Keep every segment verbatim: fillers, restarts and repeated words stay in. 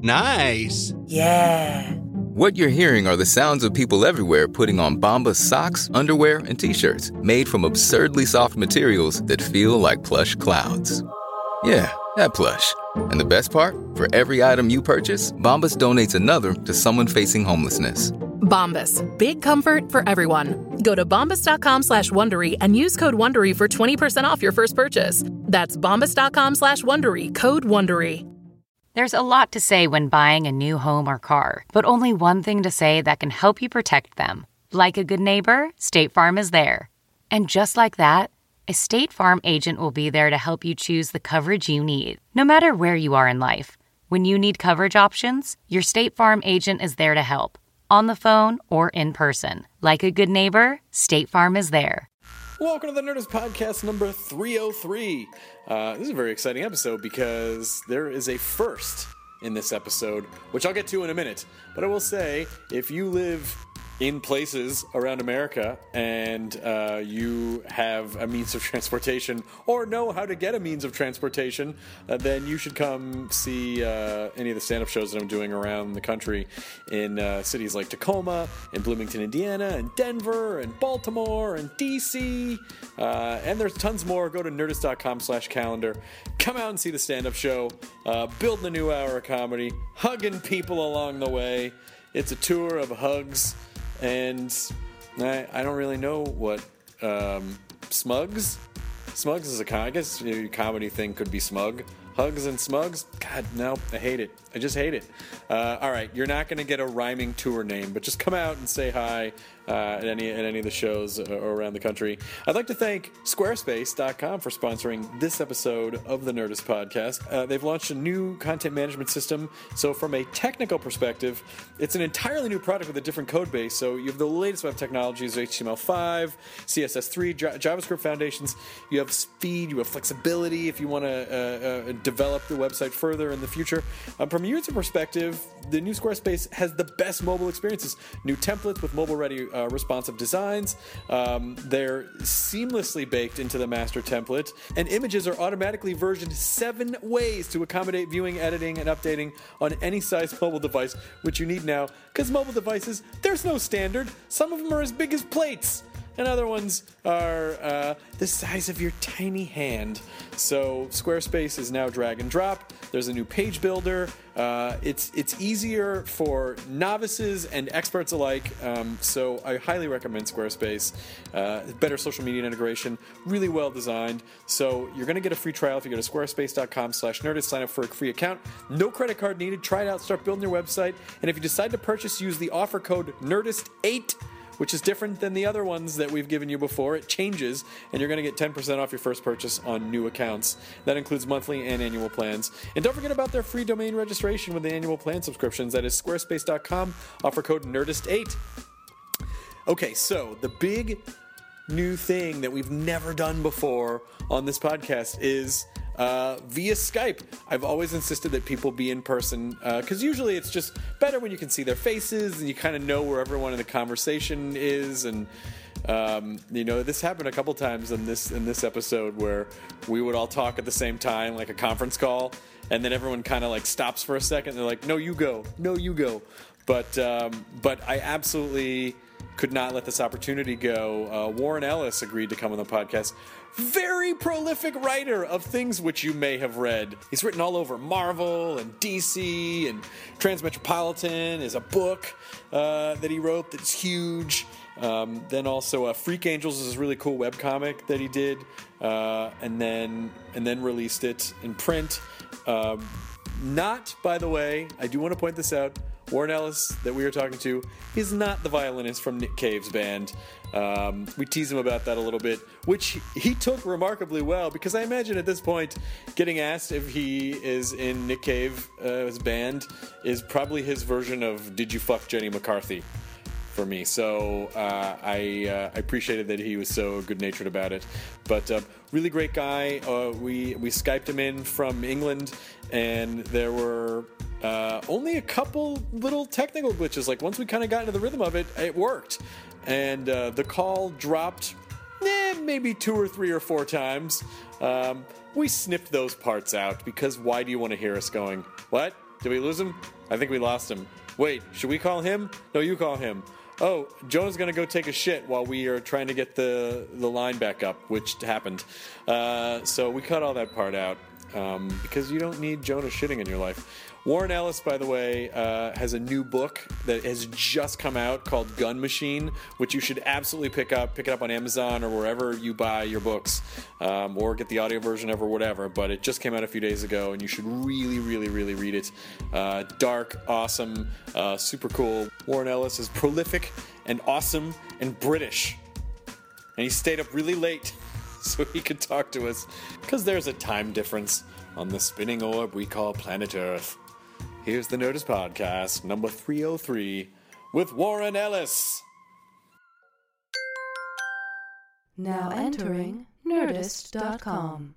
Nice. Yeah. What you're hearing are the sounds of people everywhere putting on Bombas socks, underwear, and T-shirts made from absurdly soft materials that feel like plush clouds. Yeah, that plush. And the best part? For every item you purchase, Bombas donates another to someone facing homelessness. Bombas. Big comfort for everyone. Go to bombas.com slash Wondery and use code Wondery for twenty percent off your first purchase. That's bombas.com slash Wondery. Code Wondery. There's a lot to say when buying a new home or car, but only one thing to say that can help you protect them. Like a good neighbor, State Farm is there. And just like that, a State Farm agent will be there to help you choose the coverage you need, no matter where you are in life. When you need coverage options, your State Farm agent is there to help, on the phone or in person. Like a good neighbor, State Farm is there. Welcome to the Nerdist Podcast number three oh three. Uh, this is a very exciting episode because there is a first in this episode, which I'll get to in a minute. But I will say, if you live in places around America and uh, you have a means of transportation or know how to get a means of transportation, uh, then you should come see uh, any of the stand-up shows that I'm doing around the country in uh, cities like Tacoma, and Bloomington, Indiana, and Denver, and Baltimore, and D C, uh, and there's tons more. Go to nerdist.com slash calendar. Come out and see the stand-up show, uh, building a new hour of comedy, hugging people along the way. It's a tour of hugs. And I, I don't really know what um, Smugs? Smugs is a com- I guess your comedy thing could be smug. Hugs and Smugs? God, no, I hate it. I just hate it. Uh, all right, you're not going to get a rhyming tour name, but just come out and say hi uh, at any at any of the shows uh, around the country. I'd like to thank Squarespace dot com for sponsoring this episode of the Nerdist Podcast. Uh, they've launched a new content management system, so from a technical perspective, it's an entirely new product with a different code base. So you have the latest web technologies, H T M L five, C S S three, J- JavaScript foundations. You have speed, you have flexibility if you want to uh, uh, develop the website further in the future. Um, from a user perspective, the new Squarespace has the best mobile experiences. New templates with mobile-ready uh, responsive designs. Um, they're seamlessly baked into the master template, and images are automatically versioned seven ways to accommodate viewing, editing, and updating on any size mobile device, which you need now, because mobile devices, there's no standard. Some of them are as big as plates, and other ones are uh, the size of your tiny hand. So Squarespace is now drag and drop. There's a new page builder. Uh, it's it's easier for novices and experts alike. Um, so I highly recommend Squarespace. Uh, better social media integration, really well designed. So you're going to get a free trial if you go to squarespace.com slash nerdist. Sign up for a free account. No credit card needed. Try it out. Start building your website. And if you decide to purchase, use the offer code nerdist eight, which is different than the other ones that we've given you before. It changes, and you're going to get ten percent off your first purchase on new accounts. That includes monthly and annual plans. And don't forget about their free domain registration with the annual plan subscriptions. That is squarespace dot com, offer code nerdist eight. Okay, so the big new thing that we've never done before on this podcast is Uh, via Skype. I've always insisted that people be in person because uh, usually it's just better when you can see their faces and you kind of know where everyone in the conversation is. And um, you know, this happened a couple times in this in this episode where we would all talk at the same time, like a conference call, and then everyone kind of like stops for a second. And they're like, "No, you go. No, you go." But um, but I absolutely could not let this opportunity go. Uh, Warren Ellis agreed to come on the podcast. Very prolific writer of things which you may have read. He's written all over Marvel and D C, and Transmetropolitan is a book uh, that he wrote that's huge. Um, then also uh, Freak Angels is a really cool webcomic that he did, uh, and then and then released it in print. Um, not, by the way, I do want to point this out, Warren Ellis, that we are talking to, is not the violinist from Nick Cave's band. Um, we tease him about that a little bit, which he took remarkably well, because I imagine at this point, getting asked if he is in Nick Cave's uh, band is probably his version of "Did you fuck Jenny McCarthy?" for me. So uh, I, uh, I appreciated that he was so good-natured about it. But uh, really great guy. Uh, we we Skyped him in from England, and there were uh, only a couple little technical glitches. Like once we kind of got into the rhythm of it, it worked. And uh, the call dropped eh, maybe two or three or four times. Um, we snipped those parts out because why do you want to hear us going, what? Did we lose him? I think we lost him. Wait, should we call him? No, you call him. Oh, Jonah's going to go take a shit while we are trying to get the, the line back up, which happened. Uh, so we cut all that part out um, because you don't need Jonah shitting in your life. Warren Ellis, by the way, uh, has a new book that has just come out called Gun Machine, which you should absolutely pick up. Pick it up on Amazon or wherever you buy your books, um, or get the audio version of or whatever. But it just came out a few days ago, and you should really, really, really read it. Uh, dark, awesome, uh, super cool. Warren Ellis is prolific and awesome and British. And he stayed up really late so he could talk to us, because there's a time difference on the spinning orb we call planet Earth. Here's the Nerdist Podcast, number three oh three, with Warren Ellis. Now entering Nerdist dot com.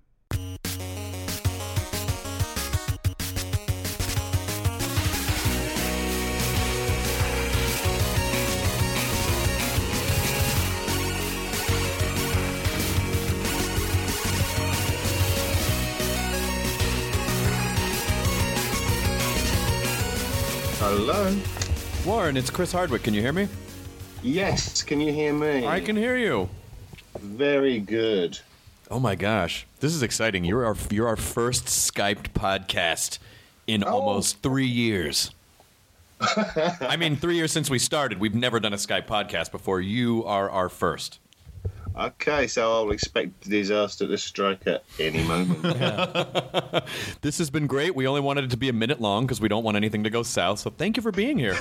Hello. Warren, it's Chris Hardwick. Can you hear me? Yes, can you hear me? I can hear you. Very good. Oh my gosh, this is exciting. You're our you're our first Skyped podcast in Oh. almost three years. I mean, three years since we started. We've never done a Skype podcast before. You are our first. Okay, so I'll expect disaster to strike at any moment. This has been great. We only wanted it to be a minute long because we don't want anything to go south. So thank you for being here.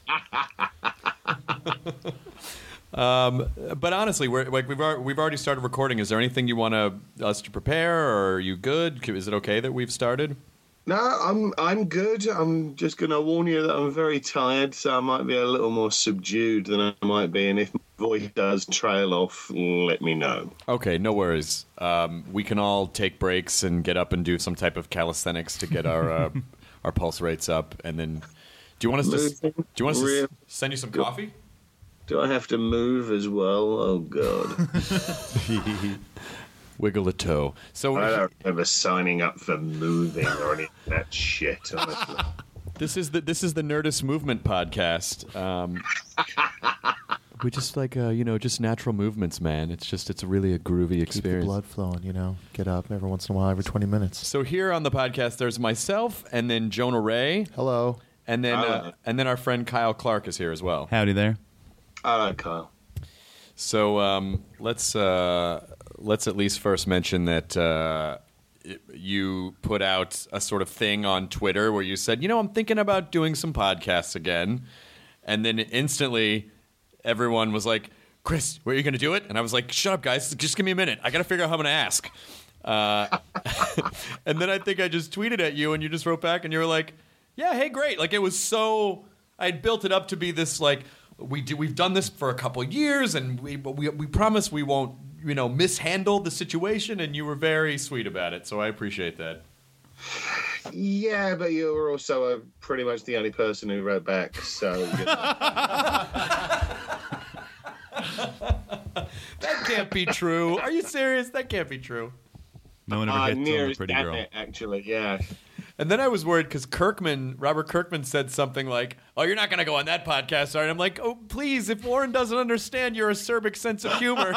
um, but honestly, we're like we've al- we've already started recording. Is there anything you want to, us to prepare, or are you good? Is it okay that we've started? No, I'm I'm good. I'm just going to warn you that I'm very tired, so I might be a little more subdued than I might be. And if my voice does trail off, let me know. Okay, no worries. Um, we can all take breaks and get up and do some type of calisthenics to get our uh, our pulse rates up. And then, do you want us to? s- Do you want us to Real- s- send you some coffee? Do I have to move as well? Oh, God. Wiggle a toe. So I don't remember signing up for moving or any of that shit, honestly. this is the this is the Nerdist Movement podcast. Um, we just like uh, you know just natural movements, man. It's just it's really a groovy Keep the experience. blood flowing, you know. Get up every once in a while, every twenty minutes. So here on the podcast, there's myself, and then Jonah Ray, Hello. and then uh, Hello. and then our friend Kyle Clark is here as well. Howdy there. Hello, Kyle. So um, let's uh, let's at least first mention that uh, it, you put out a sort of thing on Twitter where you said, you know, I'm thinking about doing some podcasts again, and then instantly everyone was like, Chris, where are you going to do it? And I was like, shut up, guys, just give me a minute. I got to figure out how I'm going to ask. Uh, and then I think I just tweeted at you, and you just wrote back, and you were like, yeah, hey, great. Like it was so I had built it up to be this like. We do. We've done this for a couple of years, and we we we promise we won't, you know, mishandle the situation. And you were very sweet about it, so I appreciate that. Yeah, but you were also uh, pretty much the only person who wrote back, so... You know. That can't be true. Are you serious? That can't be true. No one ever Uh, hits on the nearest pretty at girl. it, actually, yeah. And then I was worried because Kirkman, Robert Kirkman, said something like, "Oh, you're not going to go on that podcast, sorry." And I'm like, "Oh, please! If Warren doesn't understand your acerbic sense of humor."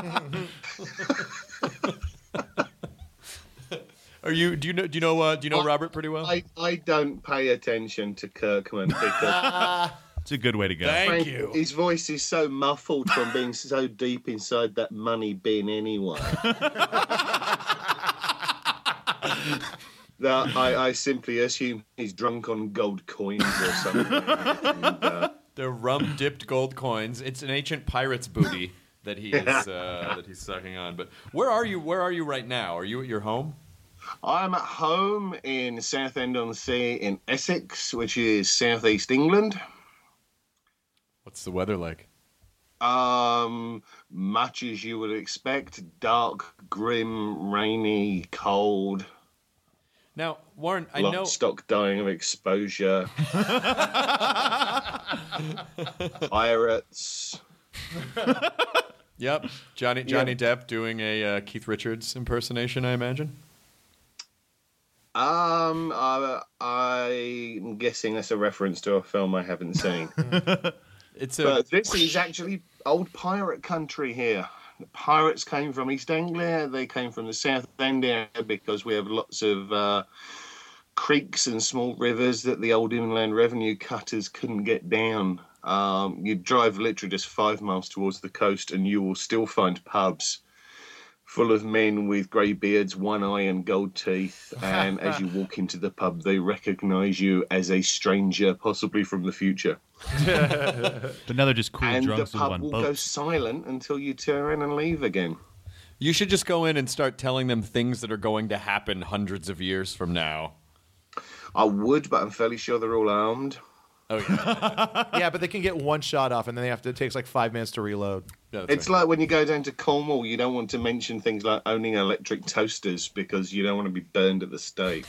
Are you? Do you know? Do you know? Uh, do you know Robert pretty well? I, I don't pay attention to Kirkman because It's a good way to go. Thank Frank, you. his voice is so muffled from being so deep inside that money bin anyway. That I, I simply assume he's drunk on gold coins or something. And, uh, They're rum dipped gold coins. It's an ancient pirate's booty that he is uh, that he's sucking on. But where are you? Where are you right now? Are you at your home? I'm at home in Southend-on-Sea in Essex, which is southeast England. What's the weather like? Um, much as you would expect, dark, grim, rainy, cold. Now, Warren, I Lock, know. stock, dying of exposure. Pirates. Yep, Johnny Johnny Yeah. Depp doing a uh, Keith Richards impersonation, I imagine. Um, uh, I'm guessing that's a reference to a film I haven't seen. It's a. But this is actually old pirate country here. The pirates came from East Anglia. They came from the South End area because we have lots of uh, creeks and small rivers that the old inland revenue cutters couldn't get down. Um, you drive literally just five miles towards the coast and you will still find pubs full of men with grey beards, one eye and gold teeth. And as you walk into the pub, they recognise you as a stranger, possibly from the future. But now they're just cool And the drunks who live pub on will go boats. silent until you turn around and leave again. You should just go in and start telling them things that are going to happen hundreds of years from now. I would, but I'm fairly sure they're all armed. Oh yeah, Yeah, but they can get one shot off, and then they have to. It takes like five minutes to reload. yeah that's It's right. like when you go down to Cornwall, you don't want to mention things like owning electric toasters because you don't want to be burned at the stake.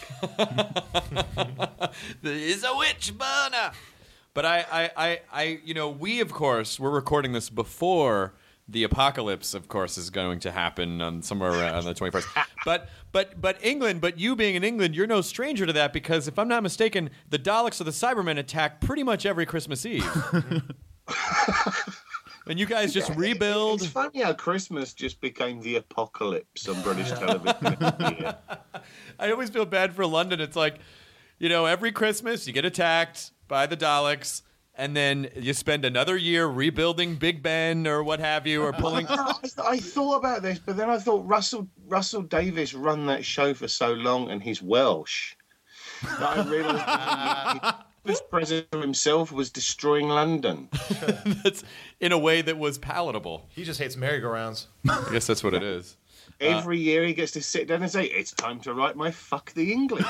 There is a witch burner. But I, I, I, I, you know, we of course we're recording this before the apocalypse, of course, is going to happen on somewhere around the twenty-first. But, but, but England. But you being in England, you're no stranger to that because if I'm not mistaken, the Daleks or the Cybermen attack pretty much every Christmas Eve. And you guys just rebuild. It's funny how Christmas just became the apocalypse on British television. Yeah. I always feel bad for London. It's like, you know, every Christmas you get attacked by the Daleks, and then you spend another year rebuilding Big Ben or what have you, or pulling. I, I thought about this, but then I thought Russell Russell Davies run that show for so long, and he's Welsh. That I realised this president himself was destroying London. That's in a way that was palatable. He just hates merry-go-rounds. I guess that's what it is. Every year he gets to sit down and say, "It's time to write my fuck the English."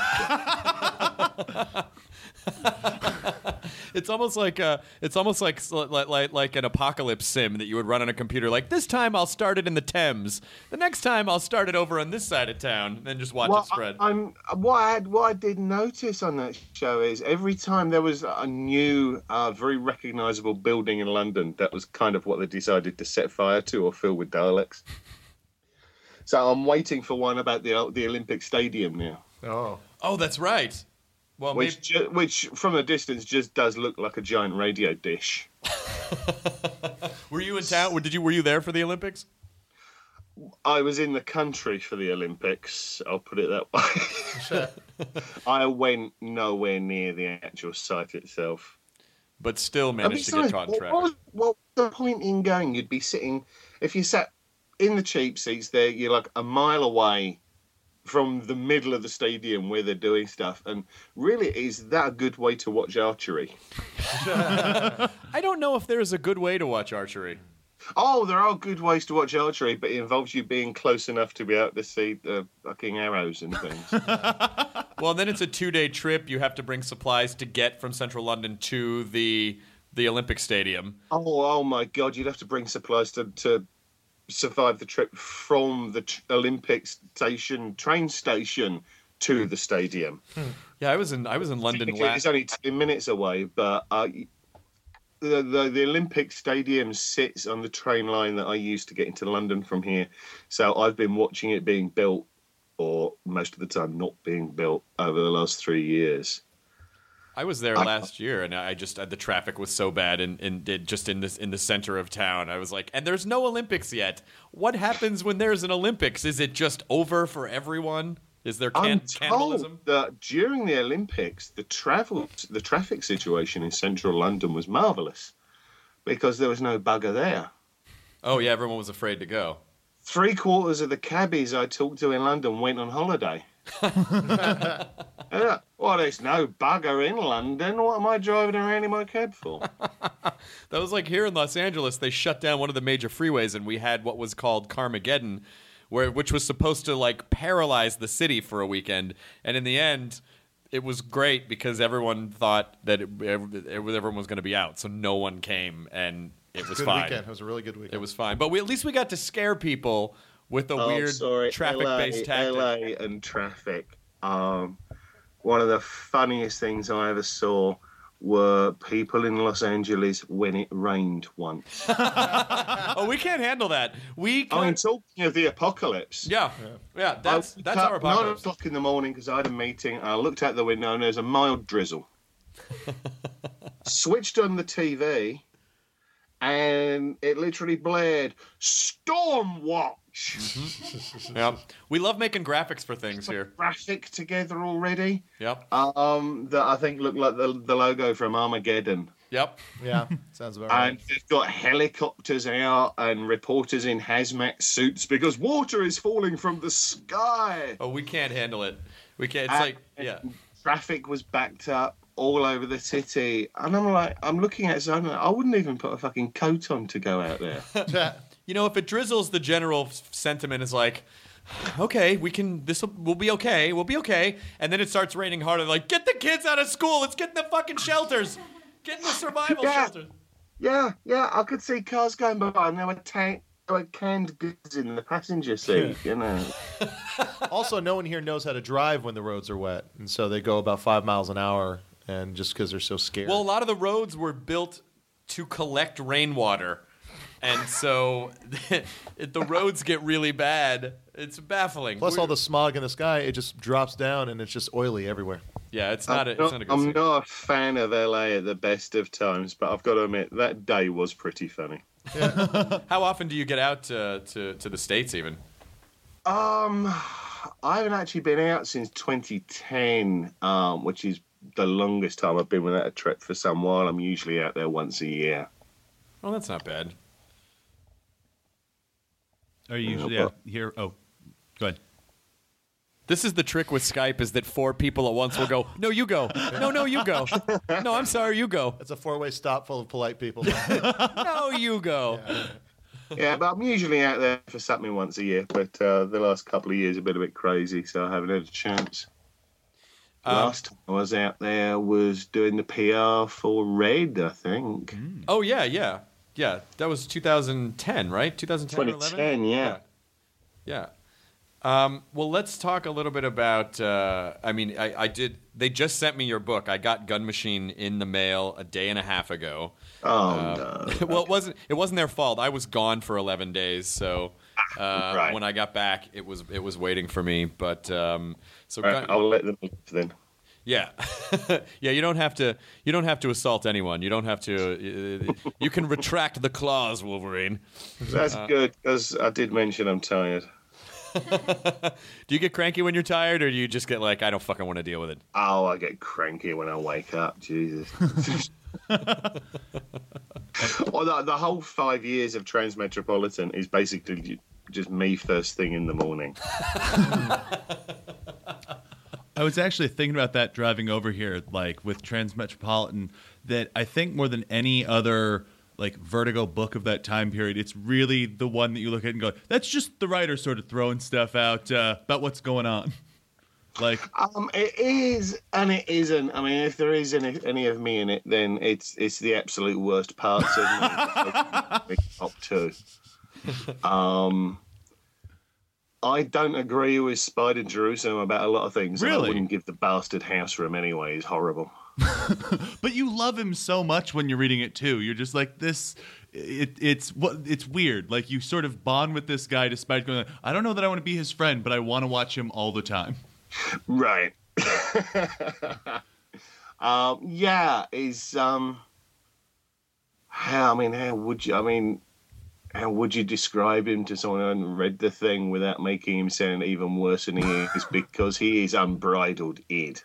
It's almost like uh, it's almost like, like like like an apocalypse sim that you would run on a computer. Like this time I'll start it in the Thames. The next time I'll start it over on this side of town, and then just watch Well, it spread. I, I'm what I had, what I did notice on that show is every time there was a new, uh, very recognisable building in London, that was kind of what they decided to set fire to or fill with Daleks. So I'm waiting for one about the the Olympic Stadium now, Oh. Oh, that's right. Well, maybe. which ju- which from a distance just does look like a giant radio dish. Were you in town? Did you? Were you there for the Olympics? I was in the country for the Olympics. I'll put it that way. I went nowhere near the actual site itself. But still managed to besides, get caught in what, traffic. what was, what was the point in going? You'd be sitting, if you sat in the cheap seats there, you're like a mile away from the middle of the stadium where they're doing stuff. And really, is that a good way to watch archery? I don't know if there's a good way to watch archery. Oh, there are good ways to watch archery, but it involves you being close enough to be able to see the fucking arrows and things. Well, then it's a two-day trip. You have to bring supplies to get from central London to the the Olympic Stadium. Oh, oh my God! You'd have to bring supplies to, to survive the trip from the t- Olympic station train station to the stadium. Yeah, I was in I was in London It's last. only ten minutes away, but uh, the, the the Olympic Stadium sits on the train line that I used to get into London from here. So I've been watching it being built, or most of the time not being built, over the last three years. I was there I- last year, and I just uh, the traffic was so bad, and, and it, just in this in the center of town, I was like, and there's no Olympics yet. What happens when there's an Olympics? Is it just over for everyone? Is there can- I'm cannibalism? told that during the Olympics, the travel, the traffic situation in central London was marvellous because there was no bugger there. Oh yeah, everyone was afraid to go. Three quarters of the cabbies I talked to in London went on holiday. Yeah, well, there's no bugger in London. What am I driving around in my cab for? That was like here in Los Angeles, they shut down one of the major freeways, and we had what was called Carmageddon, where which was supposed to like paralyze the city for a weekend. And in the end, it was great because everyone thought that it, it, everyone was going to be out, so no one came, and it was Good fine. weekend. It was a really good weekend. It was fine, but we, at least we got to scare people with a Oh, weird sorry, traffic-based L A, tactic. L A and traffic. Um, one of the funniest things I ever saw were people in Los Angeles when it rained once. Oh, we can't handle that. We can't... I mean, talking of the apocalypse. Yeah, yeah, that's that's our Nine apocalypse. o'clock in the morning because I had a meeting. And I looked out the window and there's a mild drizzle. Switched on the T V, and it literally blared Storm Watch. Mm-hmm. Yeah, we love making graphics for things here. Graphic together already. Yep. Um, that I think looked like the the logo from Armageddon. Yep. Yeah, sounds about right. And they've got helicopters out and reporters in hazmat suits because water is falling from the sky. Oh, we can't handle it. We can't. It's and, like, yeah. Traffic was backed up all over the city, and I'm like, I'm looking at something. I wouldn't even put a fucking coat on to go out there. You know, if it drizzles, the general sentiment is like, okay, we can. This will be okay. We'll be okay. And then it starts raining harder. Like, get the kids out of school. Let's get in the fucking shelters. Get in the survival yeah. shelters. Yeah, yeah. I could see cars going by, and there were tank. There were canned goods in the passenger seat, you know. Also, no one here knows how to drive when the roads are wet, and so they go about five miles an hour, and just because they're so scared. Well, a lot of the roads were built to collect rainwater, and so if the roads get really bad. It's baffling. Plus, We're, all the smog in the sky, it just drops down, and it's just oily everywhere. Yeah, it's not. I'm A, it's not a good. I'm scene. not a fan of L A at the best of times, but I've got to admit that day was pretty funny. How often do you get out to, to, to the States even? Um, I haven't actually been out since twenty ten, um, which is the longest time I've been without a trip for some while. I'm usually out there once a year. Well, that's not bad. Are you usually Yeah, out here? Oh, go ahead. This is the trick with Skype is that four people at once will go, no, you go. No, no, you go. No, I'm sorry, you go. It's a four-way stop full of polite people. No, you go. Yeah. Yeah, but I'm usually out there for something once a year, but uh, the last couple of years have been a bit crazy, so I haven't had a chance. Um, Last time I was out there was doing the P R for Red, I think. Oh, yeah, yeah. Yeah, that was two thousand ten, right? two thousand ten or twenty eleven? ten, yeah. Yeah. Um, well, let's talk a little bit about. Uh, I mean, I, I did. They just sent me your book. I got Gun Machine in the mail a day and a half ago. Oh uh, no! Well, it wasn't. It wasn't their fault. I was gone for eleven days, so uh, Right. when I got back, it was it was waiting for me. But um, so Right, Gun- I'll let them live then. yeah, yeah. You don't have to. You don't have to assault anyone. You don't have to. Uh, you can retract the claws, Wolverine. That's Uh, good because I did mention I'm tired. Do you get cranky when you're tired, or do you just get like, I don't fucking want to deal with it? Oh, I get cranky when I wake up. Jesus. Well, the, the whole five years of Transmetropolitan is basically ju- just me first thing in the morning. I was actually thinking about that driving over here, like with Transmetropolitan, that I think more than any other like Vertigo book of that time period, it's really the one that you look at and go, that's just the writer sort of throwing stuff out uh, about what's going on. Like, Um, it is and it isn't. I mean, if there is any, any of me in it, then it's it's the absolute worst parts of my top two. Um, I don't agree with Spider Jerusalem about a lot of things. and Really? I wouldn't give the bastard house room anyway. He's horrible. but you love him so much when you're reading it too. You're just like this. It, it's what it's weird. Like you sort of bond with this guy despite going, I don't know that I want to be his friend, but I want to watch him all the time. Right. um, yeah, is um how I mean, how would you I mean how would you describe him to someone who hadn't read the thing without making him sound even worse than he is? Because he is unbridled id.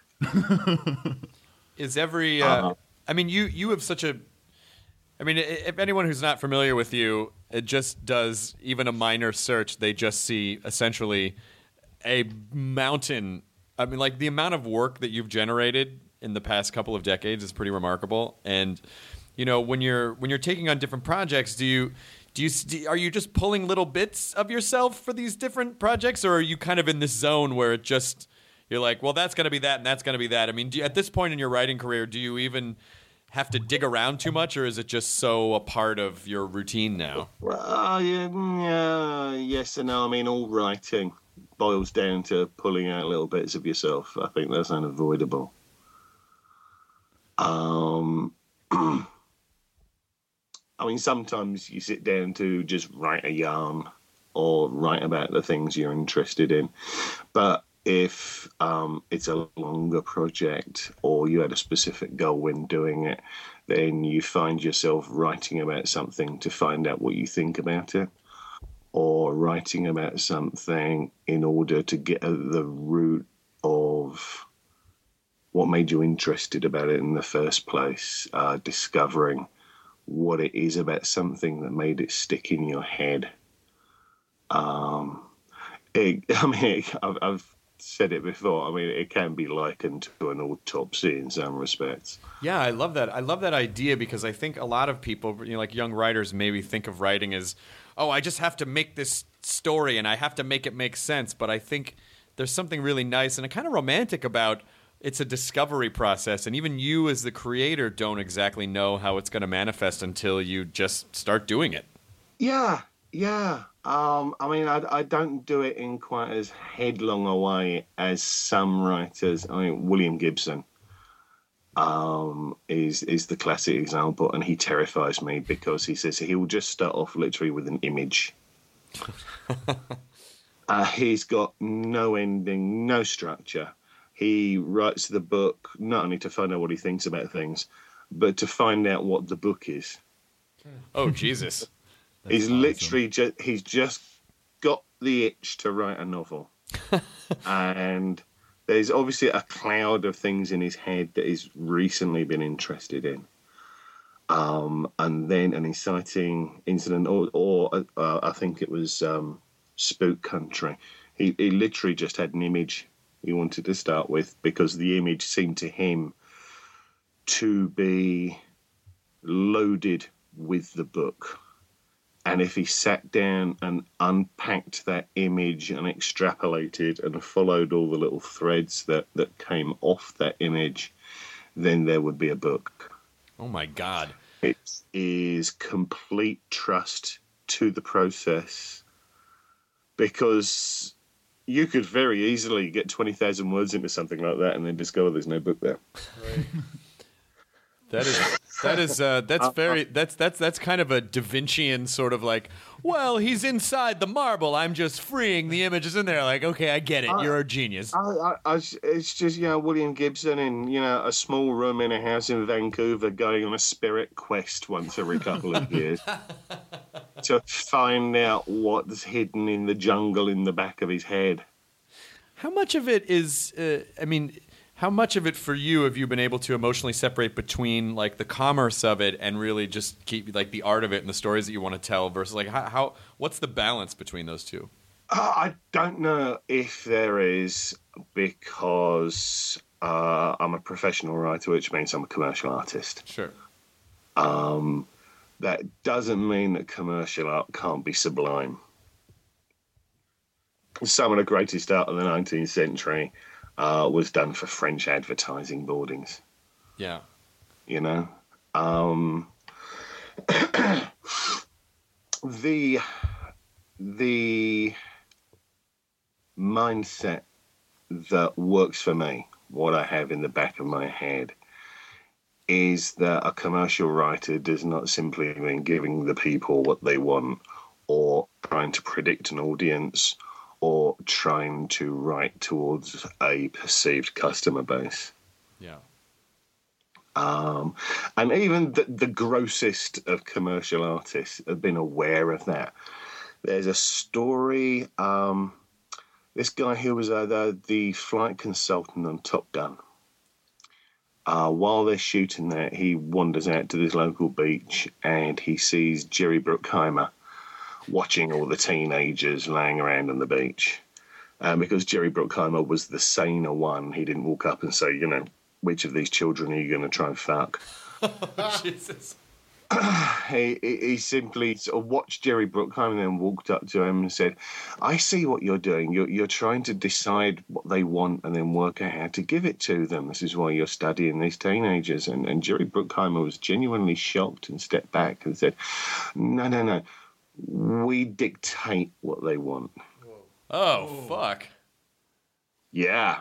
Is every? Uh, Uh-huh. I mean, you you have such a. I mean, i- if anyone who's not familiar with you, it just does even a minor search, they just see essentially a mountain. I mean, like the amount of work that you've generated in the past couple of decades is pretty remarkable. And you know, when you're when you're taking on different projects, do you do you do, are you just pulling little bits of yourself for these different projects, or are you kind of in this zone where it just you're like, well, that's going to be that, and that's going to be that. I mean, do you, at this point in your writing career, do you even have to dig around too much, or is it just so a part of your routine now? Well, yeah, yeah, yes and no. I mean, all writing boils down to pulling out little bits of yourself. I think that's unavoidable. Um. mean, sometimes you sit down to just write a yarn or write about the things you're interested in. But if um, it's a longer project or you had a specific goal when doing it, then you find yourself writing about something to find out what you think about it, or writing about something in order to get at the root of what made you interested about it in the first place, uh, discovering what it is about something that made it stick in your head. Um, it, I mean, it, I've, I've said it before. I mean, it can be likened to an autopsy in some respects. Yeah, I love that. I love that idea because I think a lot of people, you know, like young writers, maybe think of writing as, oh, I just have to make this story and I have to make it make sense. But I think there's something really nice and kind of romantic about it's a discovery process. And even you as the creator don't exactly know how it's going to manifest until you just start doing it. Yeah, yeah. Um, I mean, I, I don't do it in quite as headlong a way as some writers. I mean, William Gibson um, is is the classic example, and he terrifies me because he says he will just start off literally with an image. uh, he's got no ending, no structure. He writes the book not only to find out what he thinks about things, but to find out what the book is. Oh, Jesus. He's awesome. literally just, he's just got the itch to write a novel. And there's obviously a cloud of things in his head that he's recently been interested in. Um, and then an inciting incident, or, or uh, I think it was um, Spook Country. He, he literally just had an image he wanted to start with because the image seemed to him to be loaded with the book. And if he sat down and unpacked that image and extrapolated and followed all the little threads that, that came off that image, then there would be a book. Oh, my God. It is complete trust to the process, because you could very easily get twenty thousand words into something like that and then discover there's no book there. Right. That is that is uh, that's very that's that's that's kind of a Da Vincian sort of like, well, he's inside the marble. I'm just freeing the images in there. Like, okay, I get it. You're a genius. I, I, I, it's just, you know, William Gibson in, you know, a small room in a house in Vancouver going on a spirit quest once every couple of years to find out what's hidden in the jungle in the back of his head. How much of it is? Uh, I mean. How much of it for you have you been able to emotionally separate between like the commerce of it and really just keep like the art of it and the stories that you want to tell versus like how, how what's the balance between those two? Uh, I don't know if there is, because uh, I'm a professional writer, which means I'm a commercial artist. Sure. Um, that doesn't mean that commercial art can't be sublime. Some of the greatest art of the nineteenth century Uh, was done for French advertising boardings. Yeah. You know? Um, the the mindset that works for me, what I have in the back of my head, is that a commercial writer does not simply mean giving the people what they want or trying to predict an audience or trying to write towards a perceived customer base. Yeah. Um, and even the, the grossest of commercial artists have been aware of that. There's a story, um, this guy who was uh, the, the flight consultant on Top Gun. Uh, while they're shooting that, he wanders out to this local beach and he sees Jerry Bruckheimer watching all the teenagers laying around on the beach. Um, because Jerry Bruckheimer was the saner one, he didn't walk up and say, you know, which of these children are you going to try and fuck? Jesus. he, he, he simply sort of watched Jerry Bruckheimer and then walked up to him and said, I see what you're doing. You're, you're trying to decide what they want and then work out how to give it to them. This is why you're studying these teenagers. And, and Jerry Bruckheimer was genuinely shocked and stepped back and said, no, no, no. We dictate what they want. Oh, fuck. Yeah.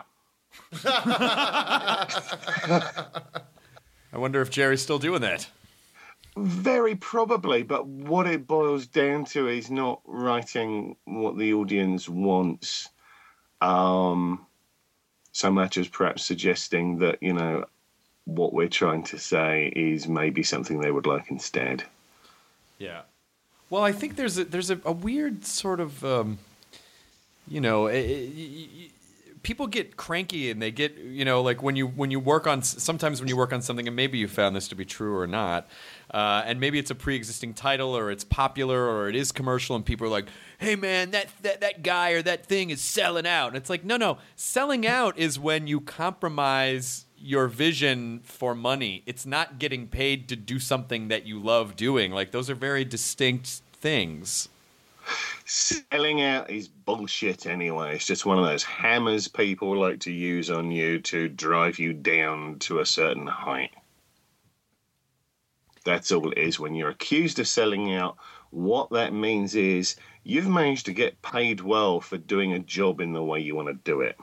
I wonder if Jerry's still doing that. Very probably, but what it boils down to is not writing what the audience wants, um, so much as perhaps suggesting that, you know, what we're trying to say is maybe something they would like instead. Yeah. Well, I think there's a, there's a, a weird sort of, um, you know, it, it, people get cranky and they get, you know, like when you when you work on, sometimes when you work on something, and maybe you found this to be true or not, uh, and maybe it's a pre-existing title or it's popular or it is commercial, and people are like, hey man, that, that, that guy or that thing is selling out. And it's like, no, no, selling out is when you compromise your vision for money. It's not getting paid to do something that you love doing. Like, those are very distinct things. Selling out is bullshit anyway. It's just one of those hammers people like to use on you to drive you down to a certain height. That's all it is. When you're accused of selling out, what that means is you've managed to get paid well for doing a job in the way you want to do it.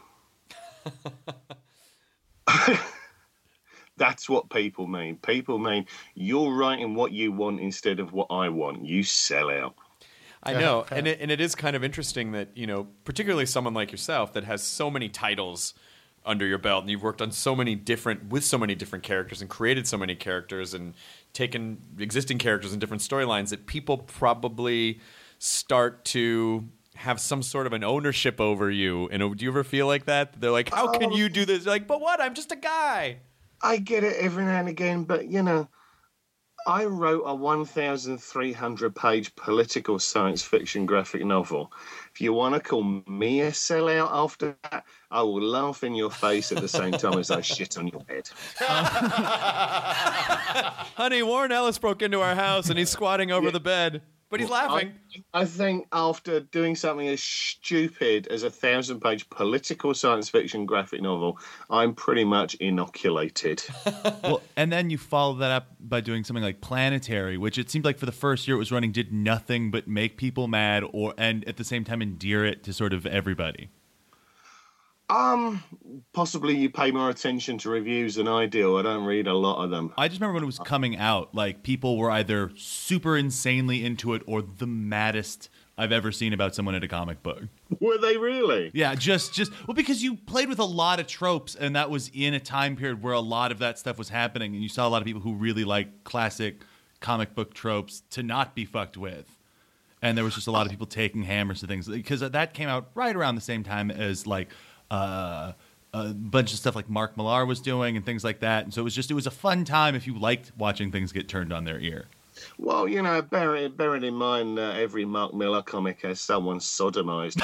That's what people mean. People mean you're writing what you want instead of what I want. You sell out. I know, and it, and it is kind of interesting that, you know, particularly someone like yourself that has so many titles under your belt, and you've worked on so many different, with so many different characters, and created so many characters, and taken existing characters in different storylines, that people probably start to have some sort of an ownership over you. And do you ever feel like that? They're like, how can you do this? You're like, but what? I'm just a guy. I get it every now and again, but, you know, I wrote a one thousand three hundred page political science fiction graphic novel. If you want to call me a sellout after that, I will laugh in your face at the same time as I shit on your head. Honey, Warren Ellis broke into our house and he's squatting over yeah. the bed. But he's well, laughing. I, I think after doing something as stupid as a thousand-page political science fiction graphic novel, I'm pretty much inoculated. Well, and then you follow that up by doing something like Planetary, which it seemed like for the first year it was running did nothing but make people mad, or and at the same time endear it to sort of everybody. Um, possibly you pay more attention to reviews than I do. I don't read a lot of them. I just remember when it was coming out, like, people were either super insanely into it or the maddest I've ever seen about someone in a comic book. Were they really? Yeah, just, just well, because you played with a lot of tropes, and that was in a time period where a lot of that stuff was happening, and you saw a lot of people who really like classic comic book tropes to not be fucked with. And there was just a lot of people taking hammers to things, because that came out right around the same time as, like, Uh, a bunch of stuff like Mark Millar was doing and things like that. And so it was just, it was a fun time if you liked watching things get turned on their ear. Well, you know, bear, bearing in mind that uh, every Mark Millar comic has someone sodomized.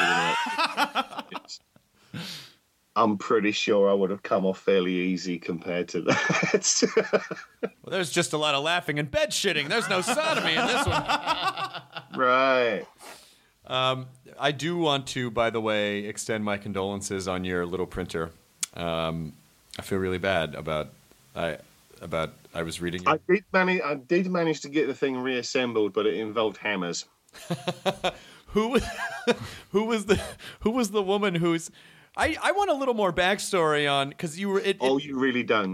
I'm pretty sure I would have come off fairly easy compared to that. Well, there's just a lot of laughing and bed shitting. There's no sodomy in this one. Right. Um, I do want to, by the way, extend my condolences on your little printer. Um, I feel really bad about I about I was reading. Your... I did manage. I did manage to get the thing reassembled, but it involved hammers. who who was the who was the woman who's? I, I want a little more backstory on, because you were. It, it, oh, you really don't.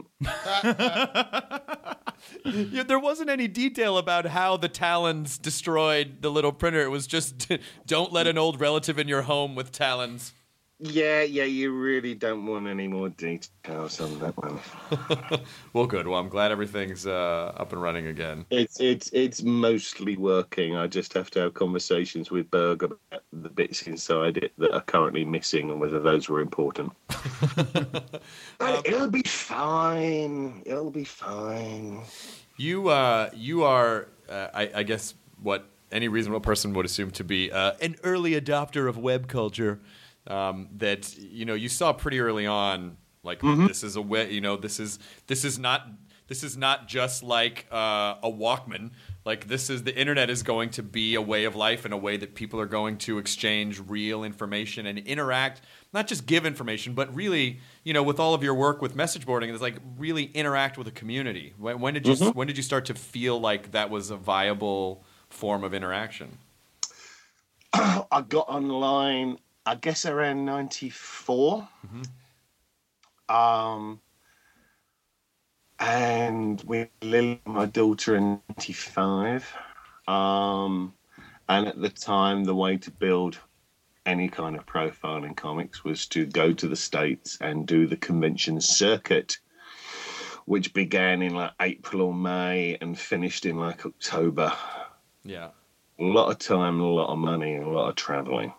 Yeah, there wasn't any detail about how the talons destroyed the little printer. It was just, don't let an old relative in your home with talons. Yeah, yeah, you really don't want any more details on that one. Well, good. Well, I'm glad everything's uh, up and running again. It's it's it's mostly working. I just have to have conversations with Berg about the bits inside it that are currently missing and whether those were important. um, It'll be fine. It'll be fine. You uh, you are, uh, I, I guess, what any reasonable person would assume to be uh, an early adopter of web culture. Um, that, you know, you saw pretty early on, like, mm-hmm. this is a way, you know, this is this is not this is not just like uh, a Walkman. Like, this is the internet is going to be a way of life and a way that people are going to exchange real information and interact, not just give information, but really, you know, with all of your work with message boarding, it's like really interact with a community. When, when did you mm-hmm. when did you start to feel like that was a viable form of interaction? I got online, I guess, around ninety-four. Mm-hmm. Um, and with Lily, my daughter, in ninety-five. Um, and at the time, the way to build any kind of profile in comics was to go to the States and do the convention circuit, which began in like April or May and finished in like October. Yeah. A lot of time, a lot of money, and a lot of traveling.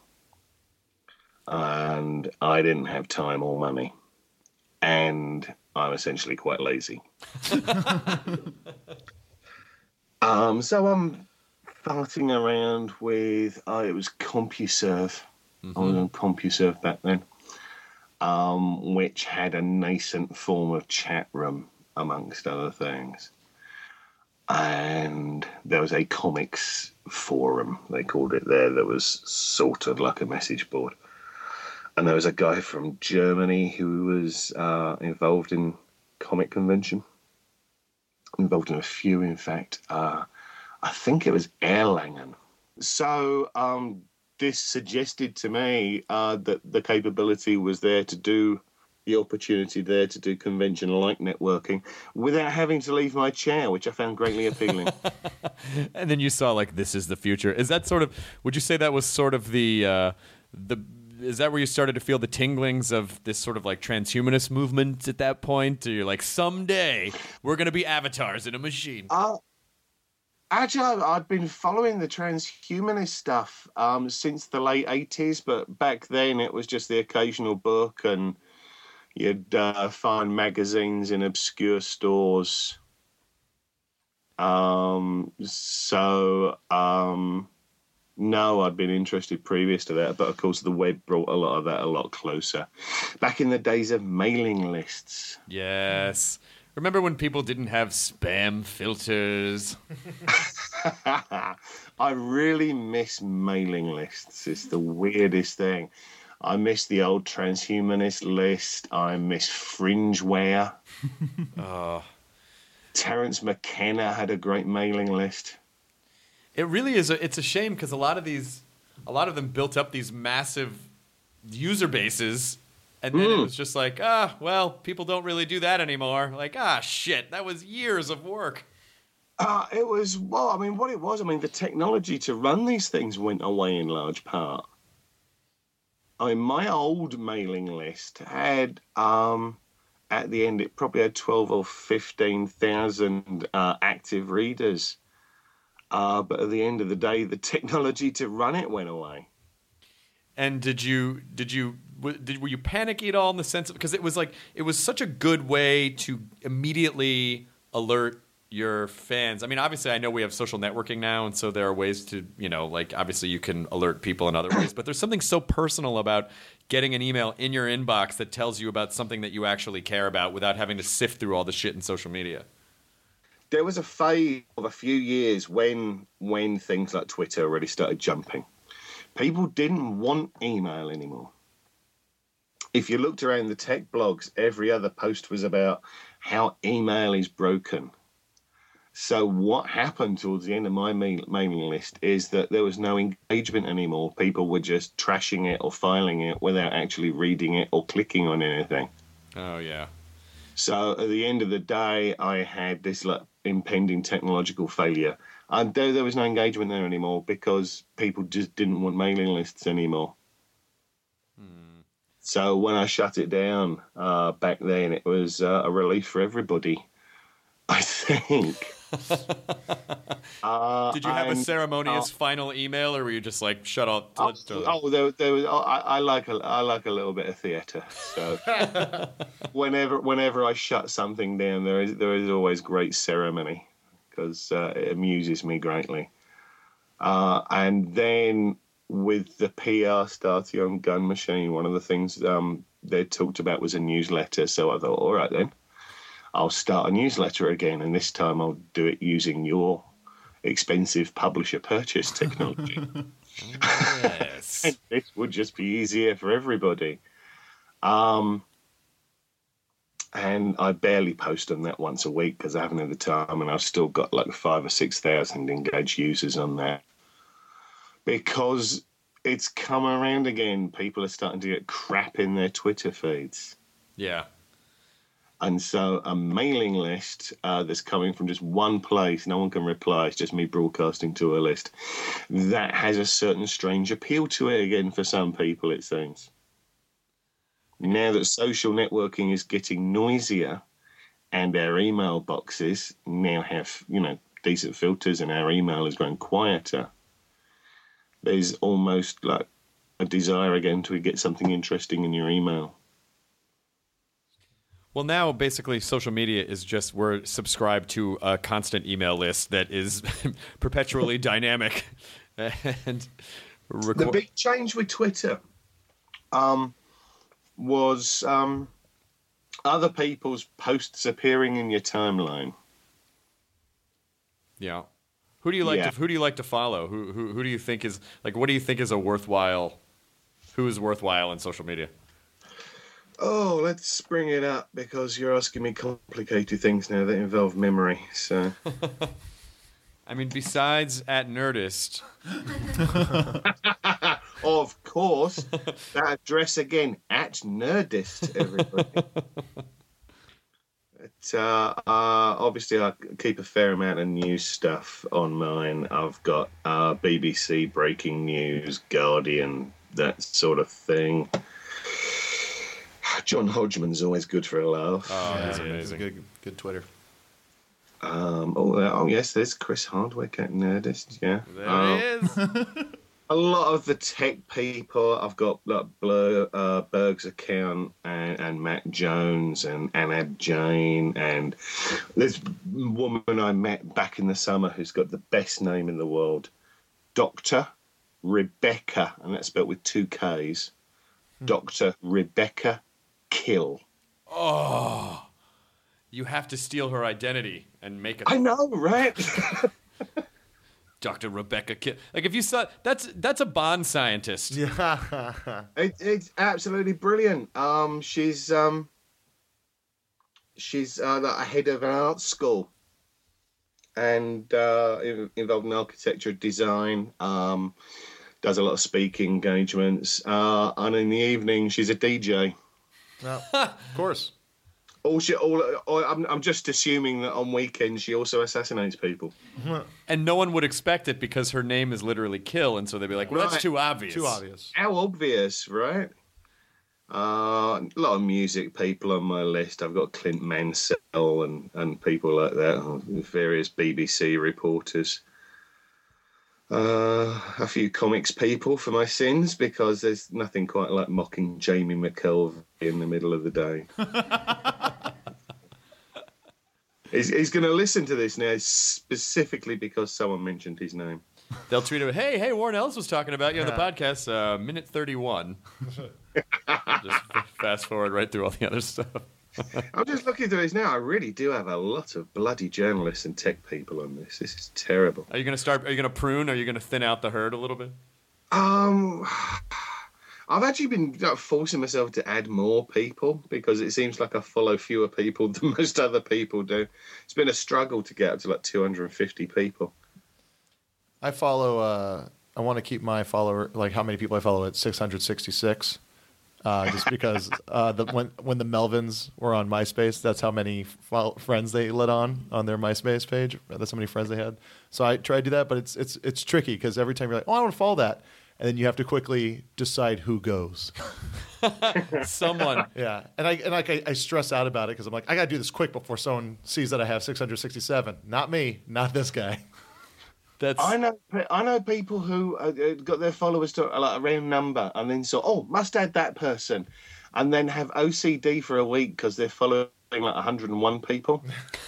And I didn't have time or money. And I'm essentially quite lazy. um, so I'm farting around with, oh, it was CompuServe. Mm-hmm. I was on CompuServe back then, um, which had a nascent form of chat room, amongst other things. And there was a comics forum, they called it there, that was sort of like a message board. And there was a guy from Germany who was uh, involved in comic convention. Involved in a few, in fact. Uh, I think it was Erlangen. So um, this suggested to me uh, that the capability was there to do, the opportunity there to do convention-like networking without having to leave my chair, which I found greatly appealing. And then you saw, like, this is the future. Is that sort of, would you say that was sort of the, uh, the, is that where you started to feel the tinglings of this sort of like transhumanist movement at that point? Or you're like, someday we're going to be avatars in a machine? Uh, actually, I've been following the transhumanist stuff um, since the late eighties, but back then it was just the occasional book, and you'd uh, find magazines in obscure stores. Um, so, um, no, I'd been interested previous to that, but of course the web brought a lot of that a lot closer. Back in the days of mailing lists. Yes. Remember when people didn't have spam filters? I really miss mailing lists. It's the weirdest thing. I miss the old transhumanist list. I miss Fringeware. Oh. Terence McKenna had a great mailing list. It really is. A, it's a shame because a lot of these, a lot of them built up these massive user bases, and then mm. it was just like, ah, well, people don't really do that anymore. Like, ah, shit, that was years of work. Uh, it was, well, I mean, what it was, I mean, the technology to run these things went away in large part. I mean, my old mailing list had, um, at the end, it probably had twelve or fifteen thousand uh, active readers. Uh, but at the end of the day, the technology to run it went away. And did you did you did were you panicky at all in the sense of, because it was like it was such a good way to immediately alert your fans? I mean, obviously, I know we have social networking now, and so there are ways to, you know, like obviously you can alert people in other ways. But there's something so personal about getting an email in your inbox that tells you about something that you actually care about without having to sift through all the shit in social media. There was a phase of a few years when when things like Twitter really started jumping. People didn't want email anymore. If you looked around the tech blogs, every other post was about how email is broken. So what happened towards the end of my mailing list is that there was no engagement anymore. People were just trashing it or filing it without actually reading it or clicking on anything. Oh, yeah. So at the end of the day, I had this like impending technological failure. And there, there was no engagement there anymore because people just didn't want mailing lists anymore. Hmm. So when I shut it down uh, back then, it was uh, a relief for everybody, I think. uh, Did you have and, a ceremonious uh, final email, or were you just like, shut up? Oh, oh there, there was. Oh, I, I like a, I like a little bit of theatre. So whenever, whenever I shut something down, there is, there is always great ceremony because uh, it amuses me greatly. Uh, and then with the P R starting on Gun Machine, one of the things um, they talked about was a newsletter. So I thought, all right then. I'll start a newsletter again, and this time I'll do it using your expensive publisher purchase technology. Yes. And this would just be easier for everybody. Um, and I barely post on that once a week because I haven't had the time, and I've still got like five or six thousand engaged users on that. Because it's come around again. People are starting to get crap in their Twitter feeds. Yeah. And so a mailing list uh, that's coming from just one place, no one can reply, it's just me broadcasting to a list, that has a certain strange appeal to it again for some people, it seems. Now that social networking is getting noisier and our email boxes now have, you know, decent filters and our email is growing quieter, there's almost like a desire again to get something interesting in your email. Well, now basically social media is just we're subscribed to a constant email list that is perpetually dynamic. And record- the big change with Twitter um, was um, other people's posts appearing in your timeline. Yeah. Who do you like Yeah. to who do you like to follow? Who who who do you think is like what do you think is a worthwhile who is worthwhile in social media? Oh, let's bring it up because you're asking me complicated things now that involve memory. So, I mean, besides at Nerdist, of course, that address again at Nerdist, everybody. But, uh, uh, obviously, I keep a fair amount of news stuff on mine. I've got uh, B B C breaking news, Guardian, that sort of thing. John Hodgman's always good for a laugh. oh, Yeah, that's yeah, it's amazing. Good, good Twitter. Um, oh, uh, oh, yes, there's Chris Hardwick at Nerdist. Yeah, There Um, he is. a lot of the tech people. I've got like Blur, uh, Berg's account and, and Matt Jones and Anab Jain and this woman I met back in the summer who's got the best name in the world, Doctor Rebecca, and that's spelled with two K's. Doctor Rebecca Kill. Oh, you have to steal her identity and make it I know, right? Doctor Rebecca Kill. Like if you saw that's that's a Bond scientist. Yeah. It, it's absolutely brilliant. Um, she's um, she's uh, the head of an art school, and uh, in- involved in architecture, design. Um, does a lot of speaking engagements, uh, and in the evening she's a D J. Well, of course. All she, all, all I'm, I'm just assuming that on weekends she also assassinates people. And no one would expect it because her name is literally Kill, and so they'd be like, "Well, Right. that's too obvious." Too obvious. How obvious, right? Uh, a lot of music people on my list. I've got Clint Mansell and, and people like that, various B B C reporters. Uh, a few comics people for my sins because there's nothing quite like mocking Jamie McKelvey in the middle of the day. he's he's going to listen to this now specifically because someone mentioned his name. They'll tweet him, "Hey, hey, Warren Ellis was talking about you on the podcast, uh, minute thirty-one." Just fast forward right through all the other stuff. I'm just looking through this now. I really do have a lot of bloody journalists and tech people on this. This is terrible. Are you going to start? Are you going to prune? Are you going to thin out the herd a little bit? Um, I've actually been like, forcing myself to add more people because it seems like I follow fewer people than most other people do. It's been a struggle to get up to like two hundred fifty people. I follow. Uh, I want to keep my follower, like how many people I follow, at six hundred sixty-six. Uh, just because uh, the, when when the Melvins were on MySpace, that's how many fo- friends they let on on their MySpace page. That's how many friends they had. So I try to do that, but it's it's it's tricky because every time you're like, oh, I want to follow that, and then you have to quickly decide who goes. Someone. Yeah, and I and like I, I stress out about it because I'm like, I got to do this quick before someone sees that I have six hundred sixty-seven. Not me, not this guy. That's I know, I know people who uh, uh, got their followers to uh, like a round number and then saw, oh, must add that person, and then have O C D for a week because they're following like one hundred and one people,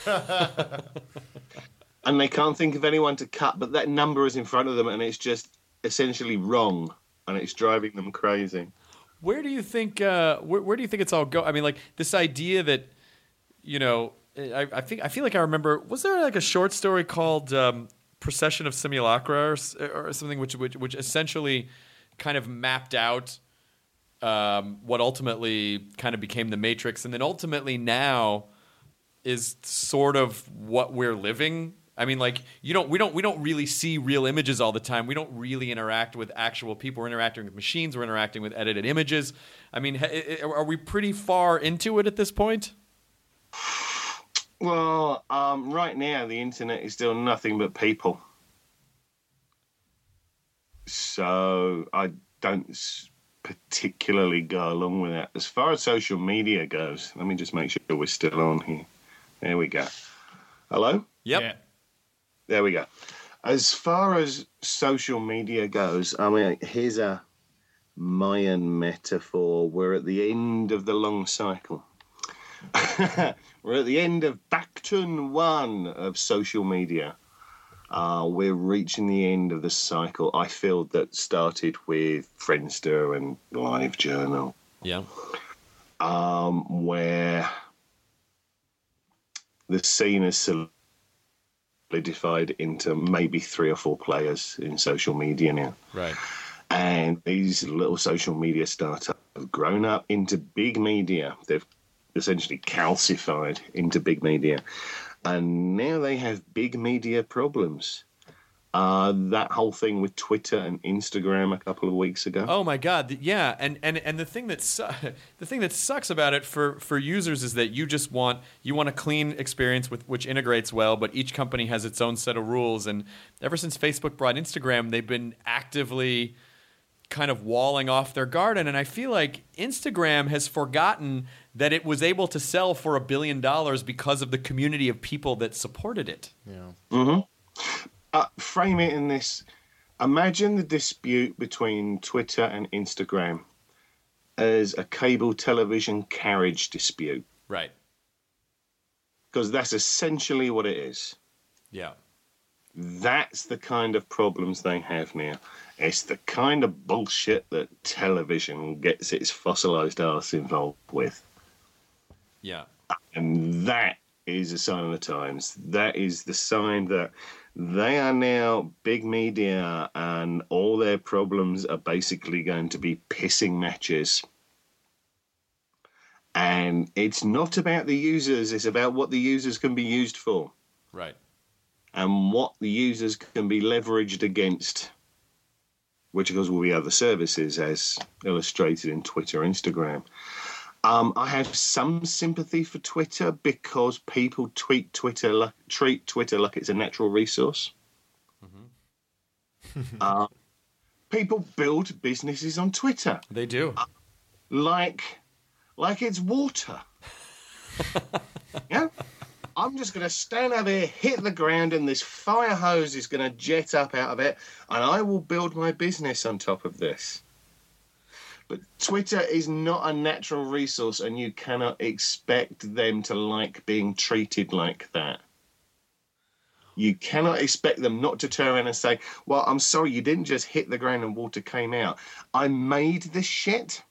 and they can't think of anyone to cut, but that number is in front of them, and it's just essentially wrong, and it's driving them crazy. Where do you think? Uh, where, where do you think it's all go? I mean, like this idea that, you know, I, I think I feel like I remember. Was there like a short story called um, "Procession of Simulacra" or, or something, which, which which essentially kind of mapped out um, what ultimately kind of became the Matrix, and then ultimately now is sort of what we're living. I mean, like you don't, we don't, we don't really see real images all the time. We don't really interact with actual people. We're interacting with machines. We're interacting with edited images. I mean, ha- are we pretty far into it at this point? Well, um, right now the internet is still nothing but people. So I don't particularly go along with that. As far as social media goes, let me just make sure we're still on here. There we go. Hello? Yep. Yeah. There we go. As far as social media goes, I mean, here's a Mayan metaphor. We're at the end of the long cycle. We're at the end of Bacton one of social media. Uh, we're reaching the end of the cycle, I feel, that started with Friendster and LiveJournal. Yeah. Um, where the scene is solidified into maybe three or four players in social media now. Right. And these little social media startups have grown up into big media. They've essentially calcified into big media. And now they have big media problems. Uh, that whole thing with Twitter and Instagram a couple of weeks ago. Oh my God! th- Yeah, and, and, and the thing that su- the thing that sucks about it for, for users is that you just want you want a clean experience with which integrates well, but each company has its own set of rules. And ever since Facebook brought Instagram, they've been actively kind of walling off their garden. And I feel like Instagram has forgotten that it was able to sell for a billion dollars because of the community of people that supported it. Yeah. Mm-hmm. Uh, frame it in this. Imagine the dispute between Twitter and Instagram as a cable television carriage dispute. Right. Because that's essentially what it is. Yeah. That's the kind of problems they have now. It's the kind of bullshit that television gets its fossilized arse involved with. Yeah. And that is a sign of the times. That is the sign that they are now big media and all their problems are basically going to be pissing matches. And it's not about the users, it's about what the users can be used for. Right. And what the users can be leveraged against, which of course will be other services as illustrated in Twitter, Instagram. Um, I have some sympathy for Twitter because people tweet Twitter like, treat Twitter like it's a natural resource. Mm-hmm. uh, people build businesses on Twitter. They do. Uh, like, like it's water. Yeah? I'm just going to stand up here, hit the ground, and this fire hose is going to jet up out of it, and I will build my business on top of this. But Twitter is not a natural resource, and you cannot expect them to like being treated like that. You cannot expect them not to turn around and say, well, I'm sorry, you didn't just hit the ground and water came out. I made this shit.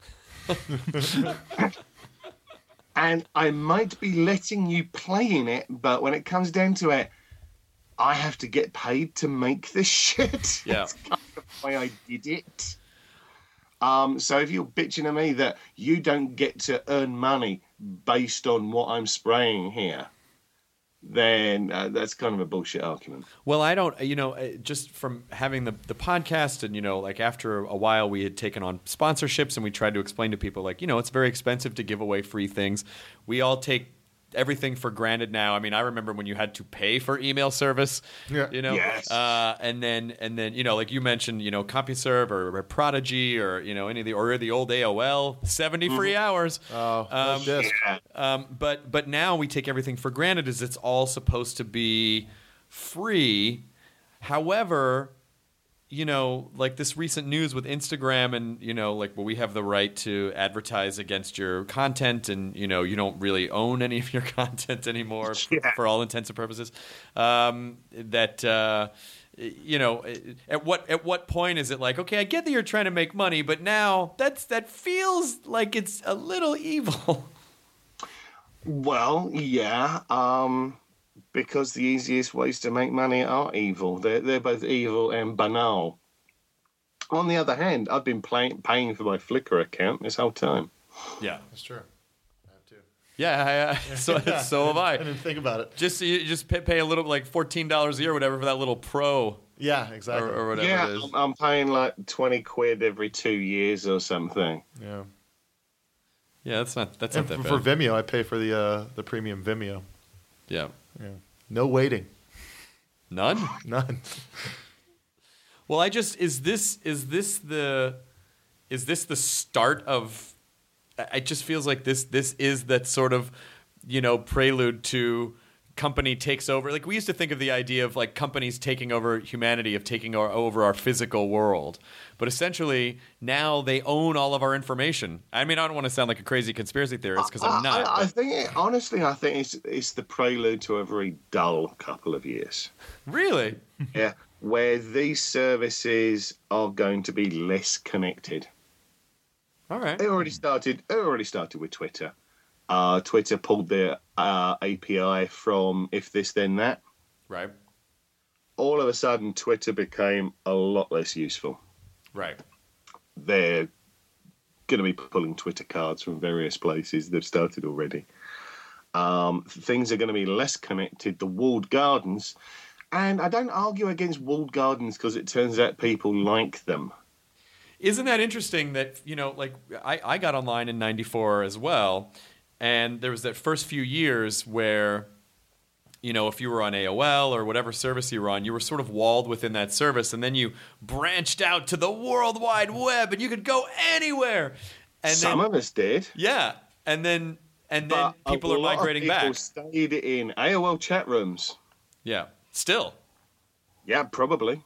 And I might be letting you play in it, but when it comes down to it, I have to get paid to make this shit. Yeah. That's kind of why I did it. Um, so if you're bitching at me that you don't get to earn money based on what I'm spraying here, then uh, that's kind of a bullshit argument. Well, I don't, you know, uh, just from having the, the podcast and, you know, like after a while we had taken on sponsorships and we tried to explain to people like, you know, it's very expensive to give away free things. We all take everything for granted now. I mean, I remember when you had to pay for email service, Yeah. you know, Yes. uh, and then, and then, you know, like you mentioned, you know, CompuServe or, or Prodigy or, you know, any of the, or the old A O L, seventy free hours. Oh, Um, yes. Yeah. Um, but but now we take everything for granted as it's all supposed to be free. However, you know, like this recent news with Instagram and, you know, like, well, we have the right to advertise against your content and, you know, you don't really own any of your content anymore for, Yeah. for all intents and purposes. Um, that, uh, you know, at what at what point is it like, okay, I get that you're trying to make money, but now that's that feels like it's a little evil. Well, yeah, um, because the easiest ways to make money are evil. They're, they're both evil and banal. On the other hand, I've been play, paying for my Flickr account this whole time. Yeah. That's true. I have to. Yeah, I, uh, so so have I I. didn't think about it. Just you just pay, pay a little, like fourteen dollars a year, or whatever, for that little pro Yeah, or, exactly. or whatever yeah, it is. I'm, I'm paying like twenty quid every two years or something. yeah. Yeah, that's not that's And not that for bad. Vimeo, I pay for the uh, the premium Vimeo. Yeah. Yeah. No waiting. None? None. Well, I just is this is this the is this the start of it just feels like this this is that sort of, you know, prelude to company takes over. Like we used to think of the idea of like companies taking over humanity, of taking our, over our physical world. But essentially now they own all of our information. I mean, I don't want to sound like a crazy conspiracy theorist because I'm not. I, I but- think, it, honestly, I think it's it's the prelude to a very dull couple of years. Really? Yeah, where these services are going to be less connected. All right. It already started. It already started with Twitter. Uh, Twitter pulled their uh, A P I from If This Then That. Right. All of a sudden, Twitter became a lot less useful. Right. They're going to be pulling Twitter cards from various places. They've started already. Um, things are going to be less connected. The walled gardens, and I don't argue against walled gardens because it turns out people like them. Isn't that interesting that, you know, like I, I got online in ninety-four as well, and there was that first few years where, you know, if you were on A O L or whatever service you were on, you were sort of walled within that service, and then you branched out to the World Wide Web, and you could go anywhere. And Some then, of us did. yeah, and then and then But people a are lot of migrating people back. stayed in A O L chat rooms. Yeah, still. Yeah, probably.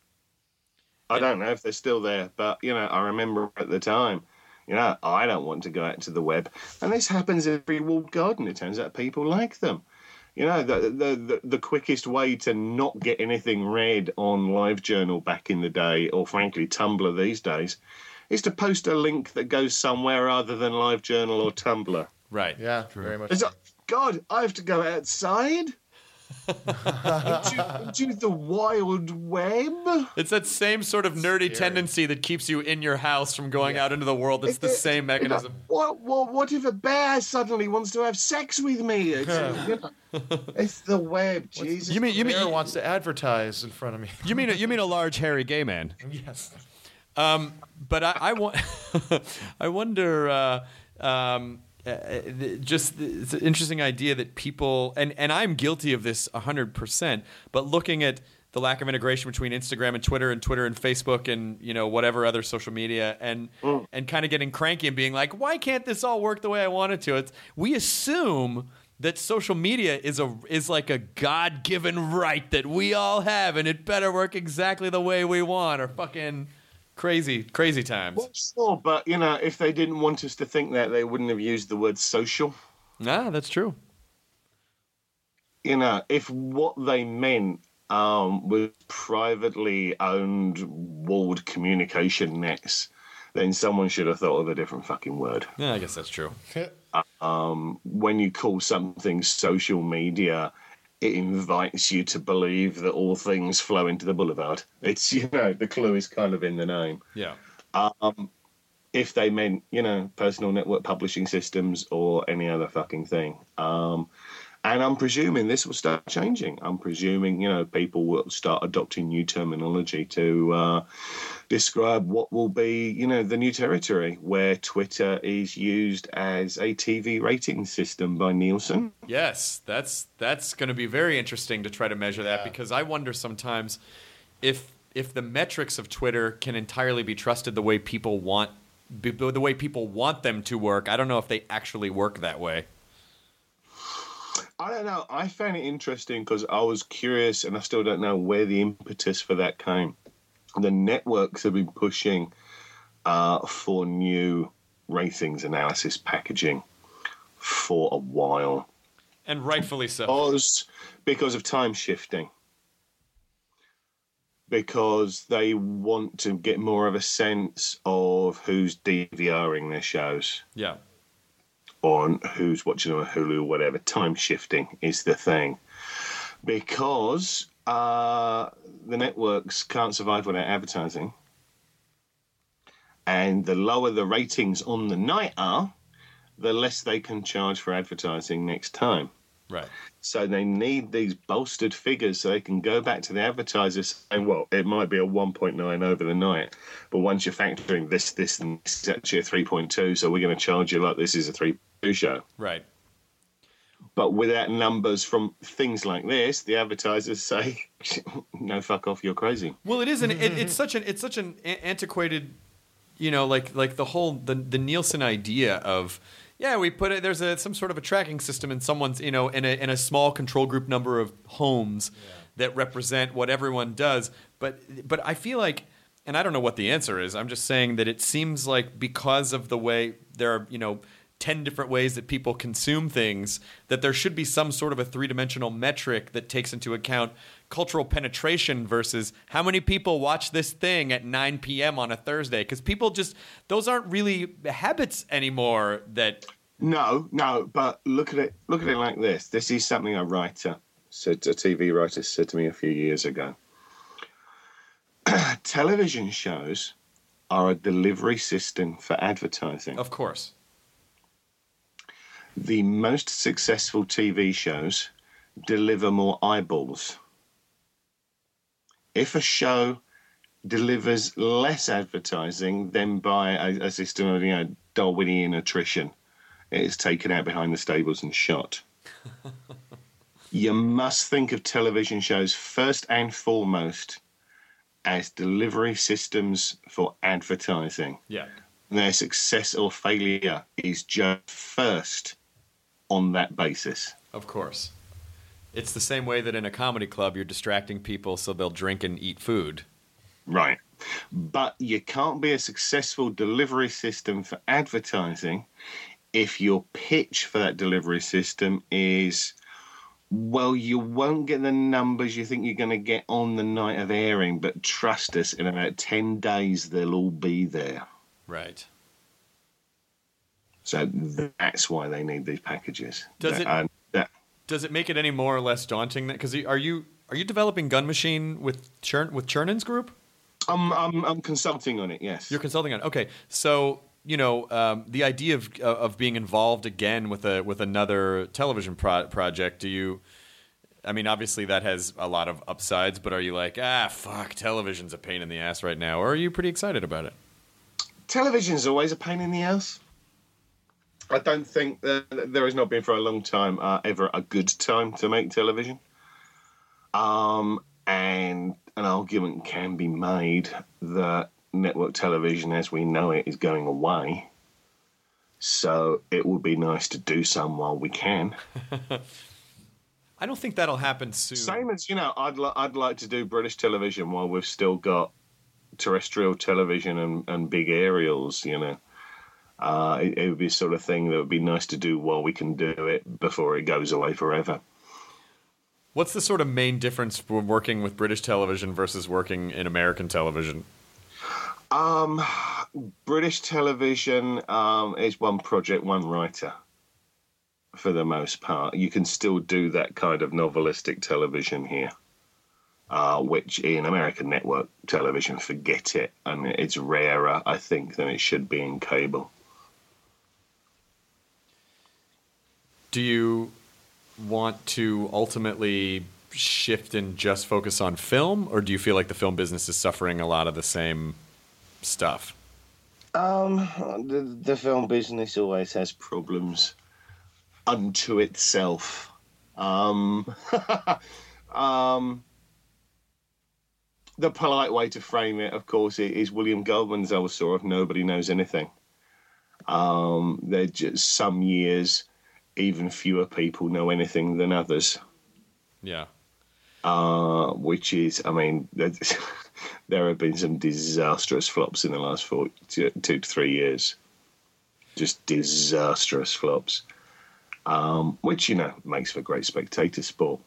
I Yeah. don't know if they're still there, but, you know, I remember at the time, you know, I don't want to go out to the web. And this happens in every walled garden. It turns out people like them. You know, the, the, the, the quickest way to not get anything read on LiveJournal back in the day, or frankly Tumblr these days, is to post a link that goes somewhere other than LiveJournal or Tumblr. Right. Yeah, very much. It's like, God, I have to go outside? into, into the wild web? It's that same sort of nerdy tendency that keeps you in your house from going out into the world. It's the same mechanism. What, what, what if a bear suddenly wants to have sex with me? It's, you know, it's the web, Jesus. You mean you mean Bear wants to advertise in front of me. you mean you mean a large hairy gay man? Yes. Um, but I, I want I wonder. Uh, um, uh, just it's an interesting idea that people and, and I'm guilty of this a hundred percent. But looking at the lack of integration between Instagram and Twitter and Twitter and Facebook and, you know, whatever other social media and Mm. and kind of getting cranky and being like, why can't this all work the way I want it to? It's, we assume that social media is a is like a God-given right that we all have, and it better work exactly the way we want, or fucking crazy, crazy times. Well, sure, but, you know, if they didn't want us to think that, they wouldn't have used the word social. Ah, that's true. You know, if what they meant um, was privately owned walled communication nets, then someone should have thought of a different fucking word. Yeah, I guess that's true. Um, when you call something social media, it invites you to believe that all things flow into the boulevard. It's, you know, the clue is kind of in the name. Yeah. Um, if they meant, you know, personal network publishing systems or any other fucking thing. Um, and I'm presuming this will start changing. I'm presuming, you know, people will start adopting new terminology to uh, describe what will be, you know, the new territory where Twitter is used as a T V rating system by Nielsen. Yes, that's that's going to be very interesting to try to measure that, because I wonder sometimes if if the metrics of Twitter can entirely be trusted the way people want be, the way people want them to work. I don't know if they actually work that way. I don't know. I found it interesting because I was curious, and I still don't know where the impetus for that came. The networks have been pushing uh, for new ratings analysis packaging for a while. And rightfully so. Because, because of time shifting. Because they want to get more of a sense of who's DVRing their shows. Yeah. On who's watching on Hulu, whatever. Time shifting is the thing. Because uh, the networks can't survive without advertising. And the lower the ratings on the night are, the less they can charge for advertising next time. Right. So they need these bolstered figures so they can go back to the advertisers saying, well, it might be a one point nine over the night, but once you're factoring this, this, and this is actually a three point two, so we're going to charge you like this is a three point two show. Right. But without numbers from things like this, the advertisers say, no, fuck off, you're crazy. Well, it is, an, it, it's such an it's such an antiquated, you know, like like the whole, the, the Nielsen idea of, yeah, we put it. There's a some sort of a tracking system in someone's, you know, in a in a small control group number of homes yeah. that represent what everyone does. But but I feel like, and I don't know what the answer is. I'm just saying that it seems like because of the way there are, you know, ten different ways that people consume things, that there should be some sort of a three-dimensional metric that takes into account cultural penetration versus how many people watch this thing at nine p.m. on a Thursday. Because people just, those aren't really habits anymore that... No, no, but look at it Look at it like this. This is something a writer, said, a T V writer said to me a few years ago. Television shows are a delivery system for advertising. Of course. The most successful T V shows deliver more eyeballs. If a show delivers less advertising, then by a, a system of, you know, Darwinian attrition, it is taken out behind the stables and shot. You must think of television shows first and foremost as delivery systems for advertising. Yeah. Their success or failure is judged first on that basis. Of course. It's the same way that in a comedy club you're distracting people so they'll drink and eat food. Right. But you can't be a successful delivery system for advertising if your pitch for that delivery system is, well, you won't get the numbers you think you're going to get on the night of airing, but trust us, in about ten days they'll all be there. Right. So that's why they need these packages. Does it and that, does it make it any more or less daunting? Because are you are you developing Gun Machine with Chern, with Chernon's group? I'm I'm I'm consulting on it. Yes, you're consulting on it. Okay, so you know um, the idea of of being involved again with a with another television pro- project. Do you? I mean, obviously that has a lot of upsides, but are you like, ah, fuck, television's a pain in the ass right now, or are you pretty excited about it? Television's always a pain in the ass. I don't think that there has not been for a long time uh, ever a good time to make television. Um, and an argument can be made that network television as we know it is going away. So it would be nice to do some while we can. I don't think that'll happen soon. Same as, you know, I'd, li- I'd like to do British television while we've still got terrestrial television and, and big aerials, you know. Uh, it, it would be the sort of thing that would be nice to do while we can do it before it goes away forever. What's the sort of main difference for working with British television versus working in American television? Um, British television um, is one project, one writer, for the most part. You can still do that kind of novelistic television here, uh, which in American network television, forget it. I mean, it's rarer, I think, than it should be in cable. Do you want to ultimately shift and just focus on film, or do you feel like the film business is suffering a lot of the same stuff? Um, the, the film business always has problems unto itself. Um, um, the polite way to frame it, of course, is William Goldman's old saw of nobody knows anything. Um, there just some years, even fewer people know anything than others. Yeah. Uh, which is, I mean, there have been some disastrous flops in the last four, two, two to three years. Just disastrous flops. Um, which, you know, makes for great spectator sport.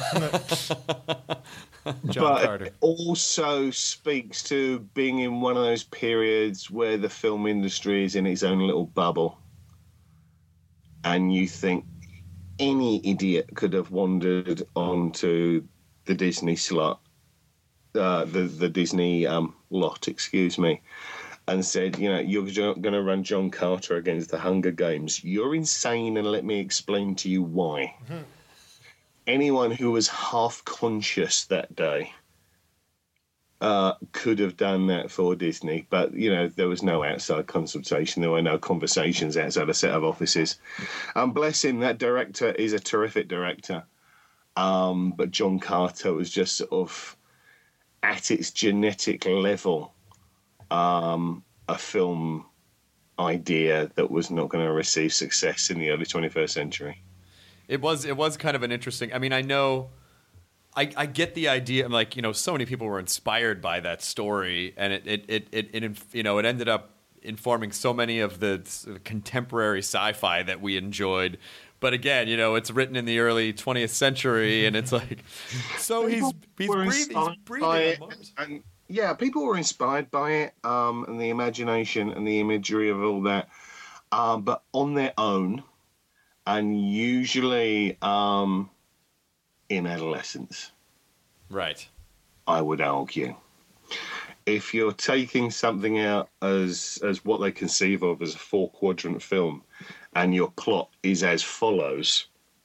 John but Carter. It also speaks to being in one of those periods where the film industry is in its own little bubble. And you think any idiot could have wandered onto the Disney slot, uh, the, the Disney um, lot, excuse me, and said, you know, you're going to run John Carter against the Hunger Games. You're insane, and let me explain to you why. anyone who was half conscious that day uh, could have done that for Disney. But, you know, there was no outside consultation. There were no conversations outside a set of offices. And bless him, that director is a terrific director. Um, but John Carter was just sort of at its genetic level um, a film idea that was not going to receive success in the early twenty-first century. It was it was kind of an interesting. I mean, I know, I, I get the idea. I'm like, you know, so many people were inspired by that story, and it it it, it, it you know it ended up informing so many of the contemporary sci-fi that we enjoyed. But again, you know, it's written in the early twentieth century, and it's like, so he's he's breathing, he's breathing on Mars. And yeah, people were inspired by it, um, and the imagination and the imagery of all that, um, but on their own, and usually um, in adolescence. Right. I would argue. If you're taking something out as as what they conceive of as a four-quadrant film, and your plot is as follows: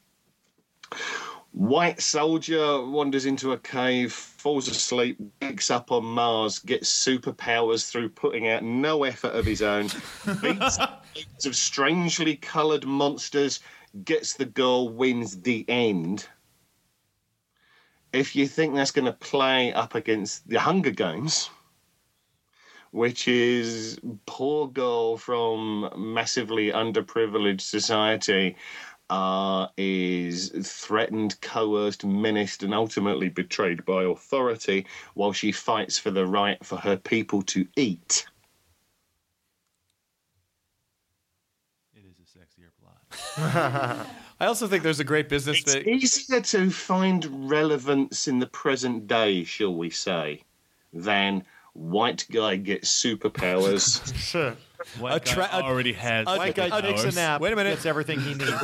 white soldier wanders into a cave, falls asleep, wakes up on Mars, gets superpowers through putting out no effort of his own, beats heaps of strangely coloured monsters, gets the girl, wins the end. If you think that's going to play up against the Hunger Games, which is poor girl from massively underprivileged society, uh, is threatened, coerced, menaced, and ultimately betrayed by authority while she fights for the right for her people to eat. It is a sexier plot. I also think there's a great business It's that easier to find relevance in the present day, shall we say, than white guy gets superpowers. Sure. White A tra- guy already has a- White guy takes a superpowers. nap. Wait a minute. Gets everything he needs.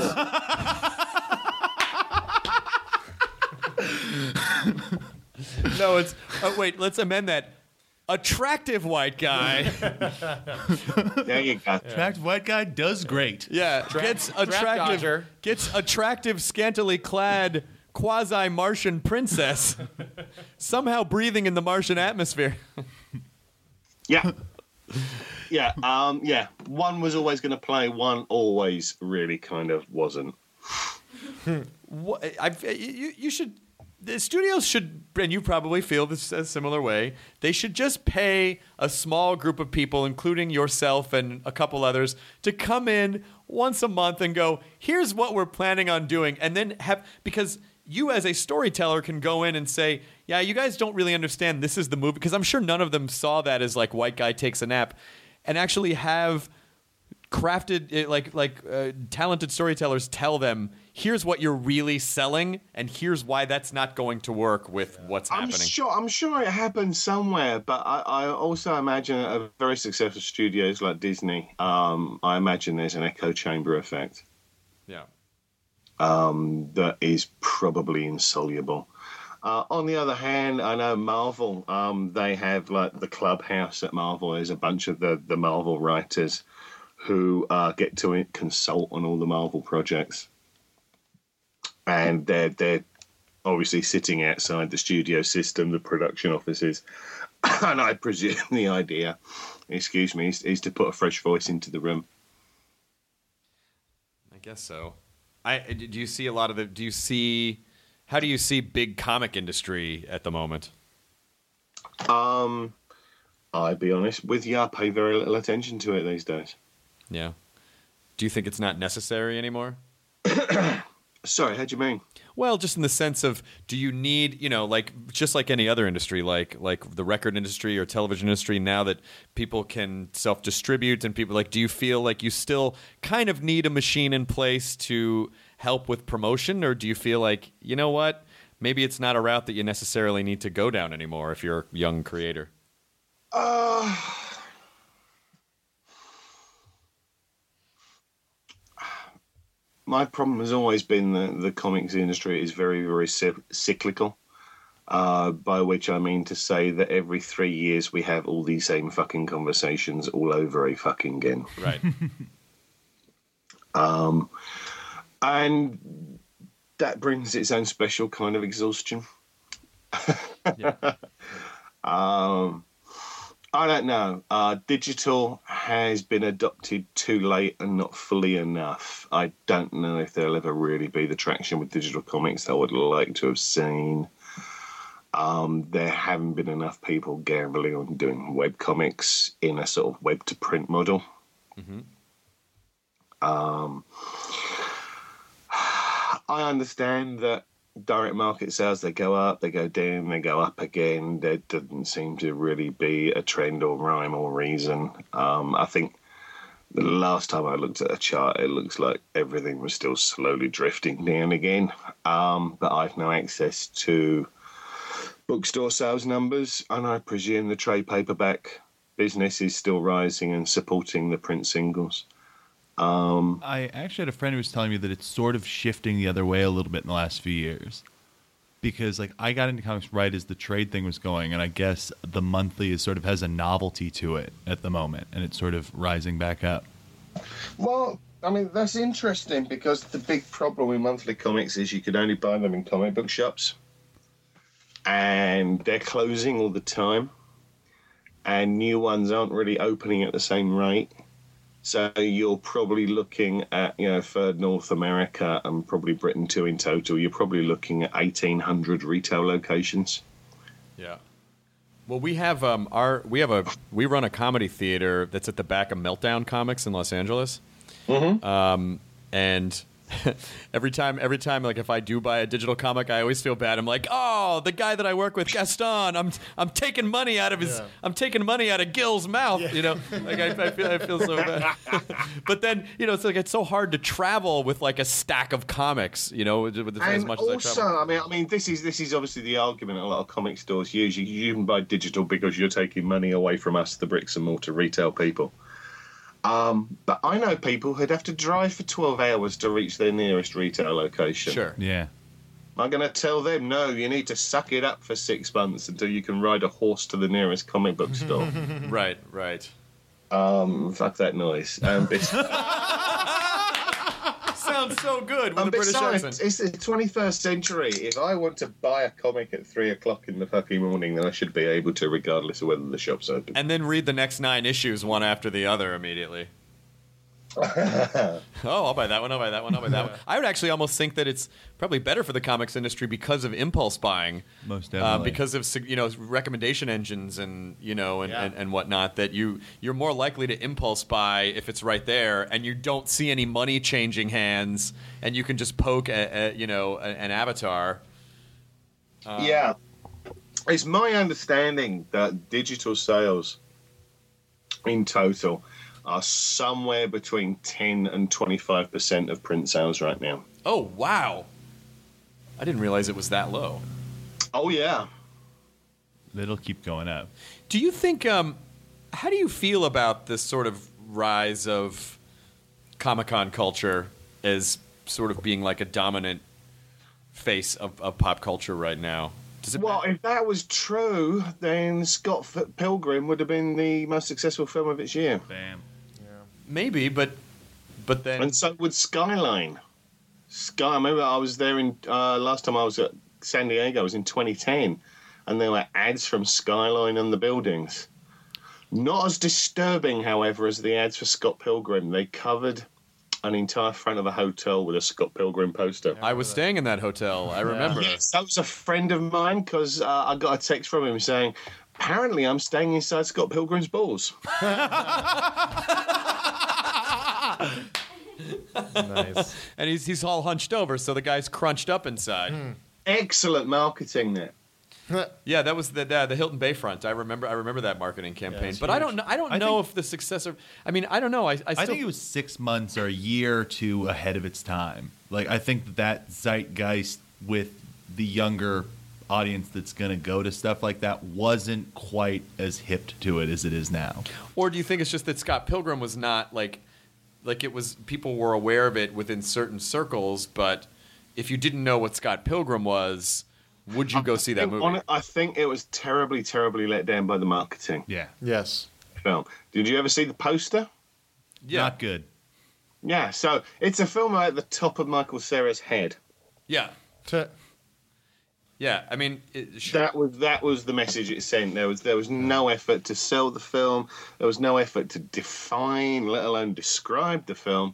no, it's oh, wait. Let's amend that. Attractive white guy. There you go. Attractive white guy does great. Yeah, gets attractive. dodger. Gets attractive, scantily clad quasi-Martian princess, somehow breathing in the Martian atmosphere. Yeah. Yeah, um, yeah. One was always going to play, one always really kind of wasn't. What, I've, you, you should. The studios should, and you probably feel this a similar way. They should just pay a small group of people, including yourself and a couple others, to come in once a month and go, "Here's what we're planning on doing," and then have because you as a storyteller can go in and say, "Yeah, you guys don't really understand. This is the movie," because I'm sure none of them saw that as like white guy takes a nap, and actually have crafted it like like uh, talented storytellers tell them, here's what you're really selling, and here's why that's not going to work with what's I'm happening. sure. I'm sure it happened somewhere, but I, I also imagine a very successful studios like Disney. Um, I imagine there's an echo chamber effect Yeah. um, that is probably insoluble. Uh, on the other hand, I know Marvel. Um, they have like the clubhouse at Marvel. There's a bunch of the the Marvel writers who uh, get to consult on all the Marvel projects. And they're, they're obviously sitting outside the studio system, the production offices. And I presume the idea, excuse me, is, is to put a fresh voice into the room. I guess so. I do you see a lot of the? Do you see? How do you see big comic industry at the moment? Um, I'll be honest with you, I pay very little attention to it these days. Yeah. Do you think it's not necessary anymore? Sorry, how do you mean? Well, just in the sense of, do you need, you know, like just like any other industry, like like the record industry or television industry, now that people can self-distribute and people like, do you feel like you still kind of need a machine in place to help with promotion, or do you feel like, you know what, maybe it's not a route that you necessarily need to go down anymore if you're a young creator? Uh, my problem has always been that the comics industry is very, very cyclical. Uh, by which I mean to say that every three years we have all these same fucking conversations all over a fucking again. Right. um, and that brings its own special kind of exhaustion. um, I don't know. Uh, digital has been adopted too late and not fully enough. I don't know if there'll ever really be the traction with digital comics I would like to have seen. Um, there haven't been enough people gambling on doing web comics in a sort of web to print model. Mm-hmm. Um, I understand that direct market sales, they go up, they go down, they go up again. There doesn't seem to really be a trend or rhyme or reason. Um, I think the last time I looked at a chart, it looks like everything was still slowly drifting down again. Um, but I've no access to bookstore sales numbers, and I presume the trade paperback business is still rising and supporting the print singles. Um, I actually had a friend who was telling me that it's sort of shifting the other way a little bit in the last few years. Because like I got into comics right as the trade thing was going, and I guess the monthly is sort of has a novelty to it at the moment, and it's sort of rising back up. Well, I mean, that's interesting because the big problem with monthly comics is you could only buy them in comic book shops. And they're closing all the time. And new ones aren't really opening at the same rate. So you're probably looking at, you know, for North America and probably Britain too in total, you're probably looking at eighteen hundred retail locations. Yeah. Well, we have um our we have a we run a comedy theater that's at the back of Meltdown Comics in Los Angeles. Mm-hmm. Um, and every time, every time, like if I do buy a digital comic, I always feel bad. I'm like, oh, the guy that I work with, Gaston. I'm, I'm taking money out of his, yeah. I'm taking money out of Gil's mouth. Yeah. You know, like I, I feel, I feel so bad. But then, you know, it's like it's so hard to travel with like a stack of comics. You know, with, with and as much also, as I travel. I mean, I mean, this is this is obviously the argument a lot of comic stores use. You, you can buy digital because you're taking money away from us, the bricks and mortar retail people. Um, but I know people who'd have to drive for twelve hours to reach their nearest retail location. Sure. Yeah. I'm going to tell them, no, you need to suck it up for six months until you can ride a horse to the nearest comic book store. Right, right. Um, fuck that noise. Um, it's, sounds so good with um, a British besides, accent. it's the twenty-first century. If I want to buy a comic at three o'clock in the fucking morning, then I should be able to, regardless of whether the shop's open. And then read the next nine issues one after the other immediately. Oh, I'll buy that one, I'll buy that one, I'll buy that one. I would actually almost think that it's probably better for the comics industry because of impulse buying. Most definitely. Uh, because of, you know, recommendation engines and, you know, and, Yeah. and, and whatnot, that you, you're more likely to impulse buy if it's right there and you don't see any money changing hands and you can just poke, a, a, you know, a, an avatar. Uh, yeah. It's my understanding that digital sales in total are somewhere between ten and twenty-five percent of print sales right now. Oh, wow. I didn't realize it was that low. Oh, yeah. It'll keep going up. Do you think, um, how do you feel about this sort of rise of Comic-Con culture as sort of being like a dominant face of, of pop culture right now? Does it Well, matter? if that was true, then Scott Pilgrim would have been the most successful film of its year. Bam. Maybe, but but then And so would Skyline. Sky, I remember I was there in, uh, last time I was at San Diego, I was in twenty ten, and there were ads from Skyline on the buildings. Not as disturbing, however, as the ads for Scott Pilgrim. They covered an entire front of a hotel with a Scott Pilgrim poster. I was staying in that hotel. I remember. Yes, that was a friend of mine because uh, I got a text from him saying, apparently I'm staying inside Scott Pilgrim's balls. Nice. And he's he's all hunched over, so the guy's crunched up inside. Mm. Excellent marketing there. Yeah, that was the, the the Hilton Bayfront. I remember I remember that marketing campaign. it's but I don't know I don't I know think- if the successor. I mean, I don't know. I I, still, I think it was six months or a year or two ahead of its time. Like, I think that zeitgeist with the younger audience that's going to go to stuff like that wasn't quite as hip to it as it is now. Or do you think it's just that Scott Pilgrim was not like like it was people were aware of it within certain circles, but if you didn't know what Scott Pilgrim was, would you go see that movie? On, I think it was terribly, terribly let down by the marketing Yeah. Yes. film. Did you ever see the poster? Yeah. Not good. Yeah, so it's a film at the top of Michael Cera's head. Yeah. T- Yeah, I mean, it, sh- That was that was the message it sent. There was there was no effort to sell the film. There was no effort to define, let alone describe the film.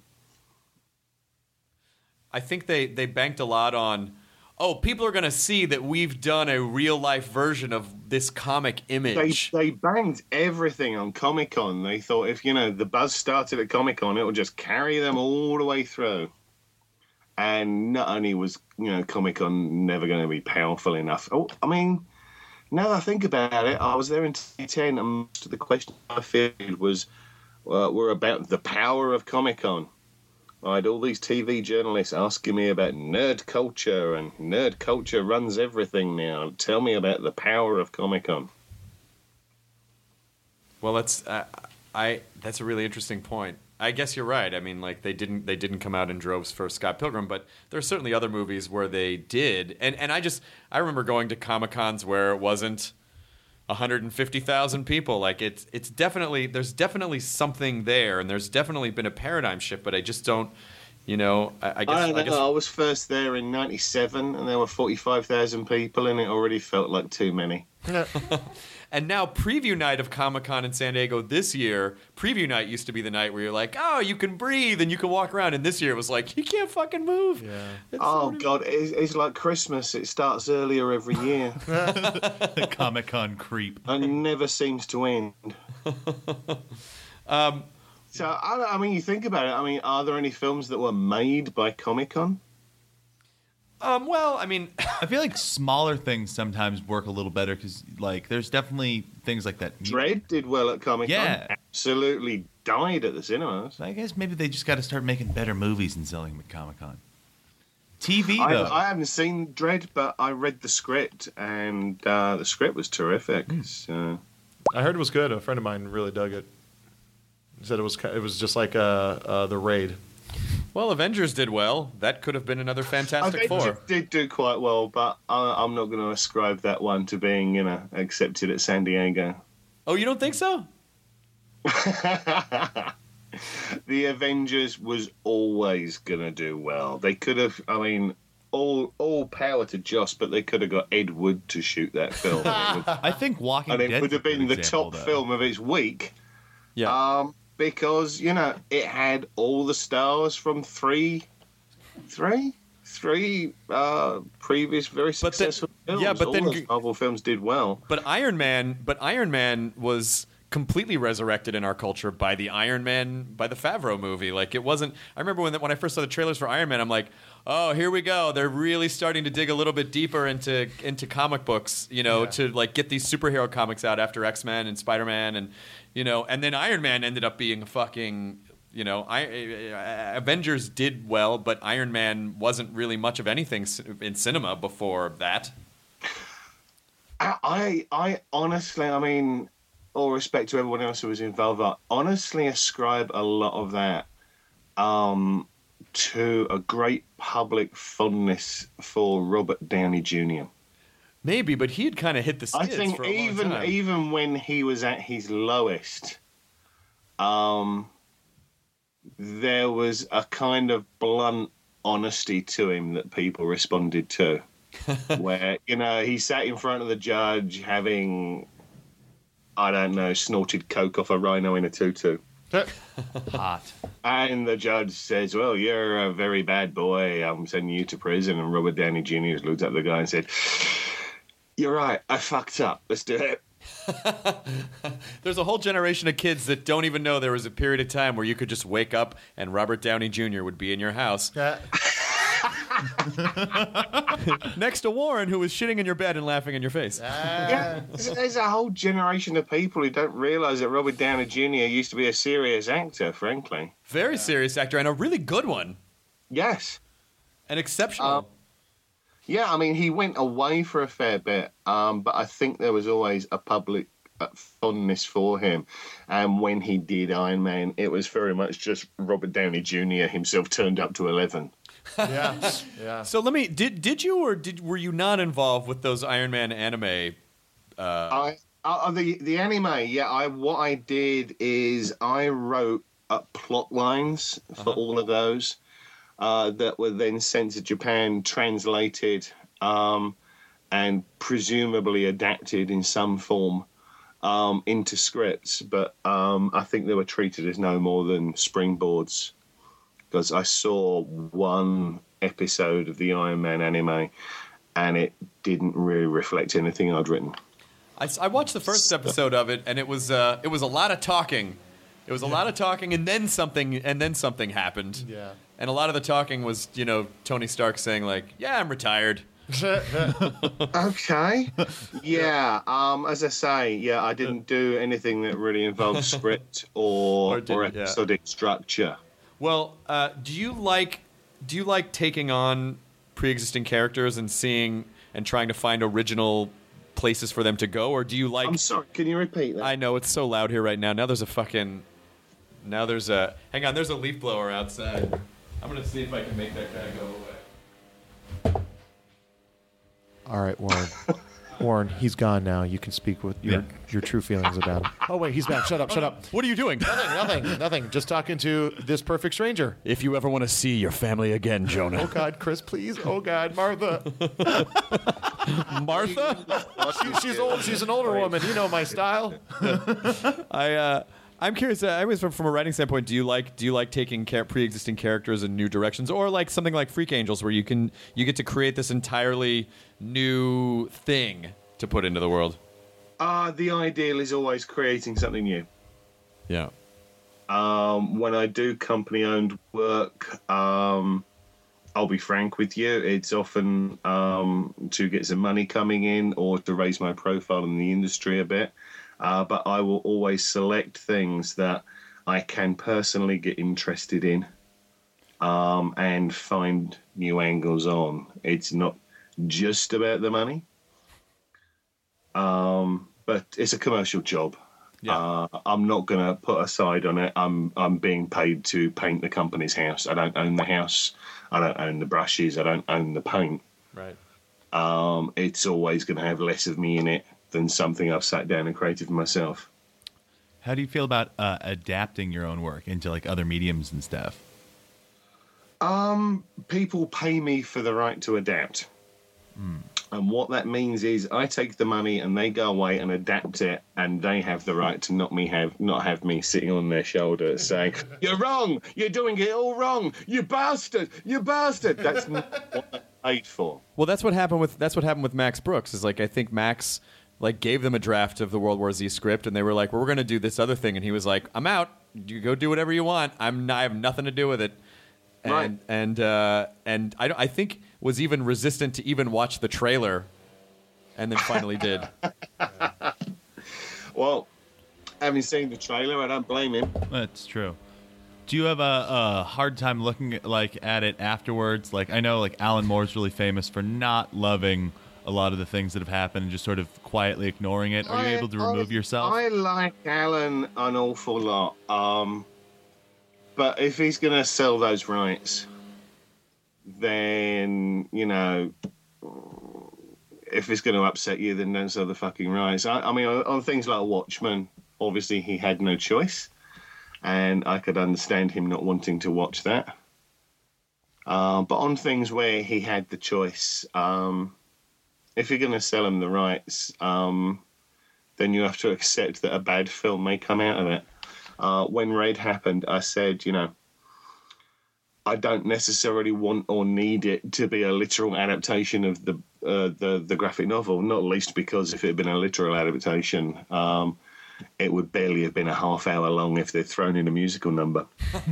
I think they, they banked a lot on, oh, people are going to see that we've done a real-life version of this comic They image. they banged everything on Comic Con. They thought if you know the buzz started at Comic Con, it would just carry them all the way through. And not only was you know Comic Con never going to be powerful enough. Oh, I mean, now that I think about it, I was there in twenty ten, and most of the questions I fielded was uh, were about the power of Comic Con. I had all these T V journalists asking me about nerd culture, and nerd culture runs everything now. Tell me about the power of Comic Con. Well, that's uh, I. That's a really interesting point. I guess you're right. I mean, like they didn't they didn't come out in droves for Scott Pilgrim, but there are certainly other movies where they did. And and I just I remember going to Comic Cons where it wasn't one hundred fifty thousand people. Like it's it's definitely there's definitely something there, and there's definitely been a paradigm shift. But I just don't, you know. I, I guess I don't know. I, guess, I was first there in ninety-seven, and there were forty-five thousand people, and it already felt like too many. And now preview night of Comic-Con in San Diego this year, preview night used to be the night where you're like, oh, you can breathe and you can walk around. And this year it was like, you can't fucking move. Yeah. It's Oh, sort of- God, it's, it's like Christmas. It starts earlier every year The Comic Con creep. and never seems to end. Um, So, I, don't- I mean, you think about it. I mean, are there any films that were made by Comic-Con? um, well, I mean, I feel like smaller things sometimes work a little better because, like, there's definitely things like that. Dread did well at Comic-Con. Yeah. Absolutely died at the cinemas. I guess maybe they just got to start making better movies and selling them at Comic Con. T V I, though. I haven't seen Dread, but I read the script, and uh, the script was terrific. So. I heard it was good. A friend of mine really dug it. He said it was ki- it was just like uh, uh, the Raid. well, Avengers did well. That could have been another Fantastic Avengers Four. did do quite well, but I, I'm not going to ascribe that one to being, you know, accepted at San Diego. Oh, you don't think so? The Avengers was always going to do well. They could have, I mean, all all power to Joss, but they could have got Ed Wood to shoot that film. It would- I think Walking and it Dead would have been the example, top though. film of its week. Yeah. Um, because, you know, it had all the stars from three, three, three uh, previous very But then- successful films. yeah, but all then those g- Marvel films did well. But Iron Man, but Iron Man was completely resurrected in our culture by the Iron Man, by the Favreau movie. Like it wasn't. I remember when when I first saw the trailers for Iron Man, I'm like, oh, here we go. They're really starting to dig a little bit deeper into into comic books, you know, Yeah. to like get these superhero comics out after X-Men and Spider-Man, and you know, and then Iron Man ended up being a fucking. You know, I, uh, Avengers did well, but Iron Man wasn't really much of anything c- in cinema before that. I, I, I honestly, I mean, all respect to everyone else who was involved, I honestly ascribe a lot of that um, to a great public fondness for Robert Downey Junior Maybe, but he had kind of hit the I skids think for a long even time. even when he was at his lowest, um, there was a kind of blunt honesty to him that people responded to. Where, you know, he sat in front of the judge having, I don't know, snorted coke off a rhino in a tutu. Hot. And the judge says, well, you're a very bad boy. I'm sending you to prison. And Robert Downey Junior looked at the guy and said, you're right. I fucked up. Let's do it. There's a whole generation of kids that don't even know there was a period of time where you could just wake up and Robert Downey Junior would be in your house Yeah. next to Warren, who was shitting in your bed and laughing in your face. Yeah, there's, there's a whole generation of people who don't realise that Robert Downey Junior used to be a serious actor, frankly. Very serious actor and a really good one. Yes. An exceptional. Um, Yeah, I mean, he went away for a fair bit, um, but I think there was always a public uh, fondness for him. And when he did Iron Man, it was very much just Robert Downey Junior himself turned up to eleven. Yeah. Yeah. so let me did did you or did were you not involved with those Iron Man anime? I uh, the the anime, yeah. I what I did is I wrote uh, plot lines for all of those. uh, that were then sent to Japan, translated, um, and presumably adapted in some form um, into scripts. But um, I think they were treated as no more than springboards, because I saw one episode of the Iron Man anime and it didn't really reflect anything I'd written. I, I watched the first episode of it, and it was uh, it was a lot of talking. It was a lot of talking, and then something, and then something happened. Yeah. And a lot of the talking was, you know, Tony Stark saying like, "Yeah, I'm retired." Okay. Yeah. Um. As I say, yeah, I didn't do anything that really involved script or Or or, didn't, yeah. episodic structure. Well, uh, do you like do you like taking on pre-existing characters and seeing and trying to find original places for them to go, or do you like? I'm sorry. Can you repeat that? I know it's so loud here right now. Now there's a fucking. Now there's a. Hang on. There's a leaf blower outside. I'm gonna see if I can make that guy go away. All right, Warren. Warren, he's gone now. You can speak with your, Yeah. your true feelings about him. Oh, wait, he's back. Shut up, shut up. What are you doing? Nothing, nothing, nothing. Just talking to this perfect stranger. If you ever want to see your family again, Jonah. Oh, God, Chris, please. Oh, God, Martha. Martha? She, she's old. She's an older woman. You know my style. I uh, I'm curious. Uh, I was from, from a writing standpoint. Do you like do you like taking care, pre-existing characters in new directions, or like something like Freak Angels, where you can you get to create this entirely new thing to put into the world? Uh, the ideal is always creating something new. Yeah. Um, when I do company-owned work, um, I'll be frank with you, it's often um, to get some money coming in or to raise my profile in the industry a bit. Uh, but I will always select things that I can personally get interested in um, and find new angles on. It's not just about the money, um, but it's a commercial job. Yeah. Uh, I'm not going to put a side on it. I'm I'm being paid to paint the company's house. I don't own the house. I don't own the brushes. I don't own the paint. Right. Um, it's always going to have less of me in it than something I've sat down and created myself. How do you feel about uh, adapting your own work into like other mediums and stuff? Um, people pay me for the right to adapt. Mm. And what that means is I take the money and they go away and adapt it, and they have the right to not me have not have me sitting on their shoulder saying, "You're wrong, you're doing it all wrong, you bastard, you bastard." That's not what I paid for. Well, that's what happened with that's what happened with Max Brooks. Is like I think Max like gave them a draft of the World War Z script, and they were like, well, "We're going to do this other thing," and he was like, "I'm out. You go do whatever you want. I'm I have nothing to do with it." And Right. and uh, and I don't- I think was even resistant to even watch the trailer, and then finally did. Well, having seen the trailer, I don't blame him. That's true. Do you have a, a hard time looking at, like at it afterwards? Like I know like Alan Moore's really famous for not loving a lot of the things that have happened and just sort of quietly ignoring it. Are you I- able to remove I- yourself? I like Alan an awful lot. Um, but if he's going to sell those rights, then, you know, if it's going to upset you, then don't sell the fucking rights. I, I mean, on, on things like Watchmen, obviously he had no choice, and I could understand him not wanting to watch that. Uh, but on things where he had the choice, um, if you're going to sell him the rights, um, then you have to accept that a bad film may come out of it. Uh, when Raid happened, I said, you know, I don't necessarily want or need it to be a literal adaptation of the uh, the, the graphic novel, not least because if it had been a literal adaptation, um, it would barely have been a half hour long if they'd thrown in a musical number.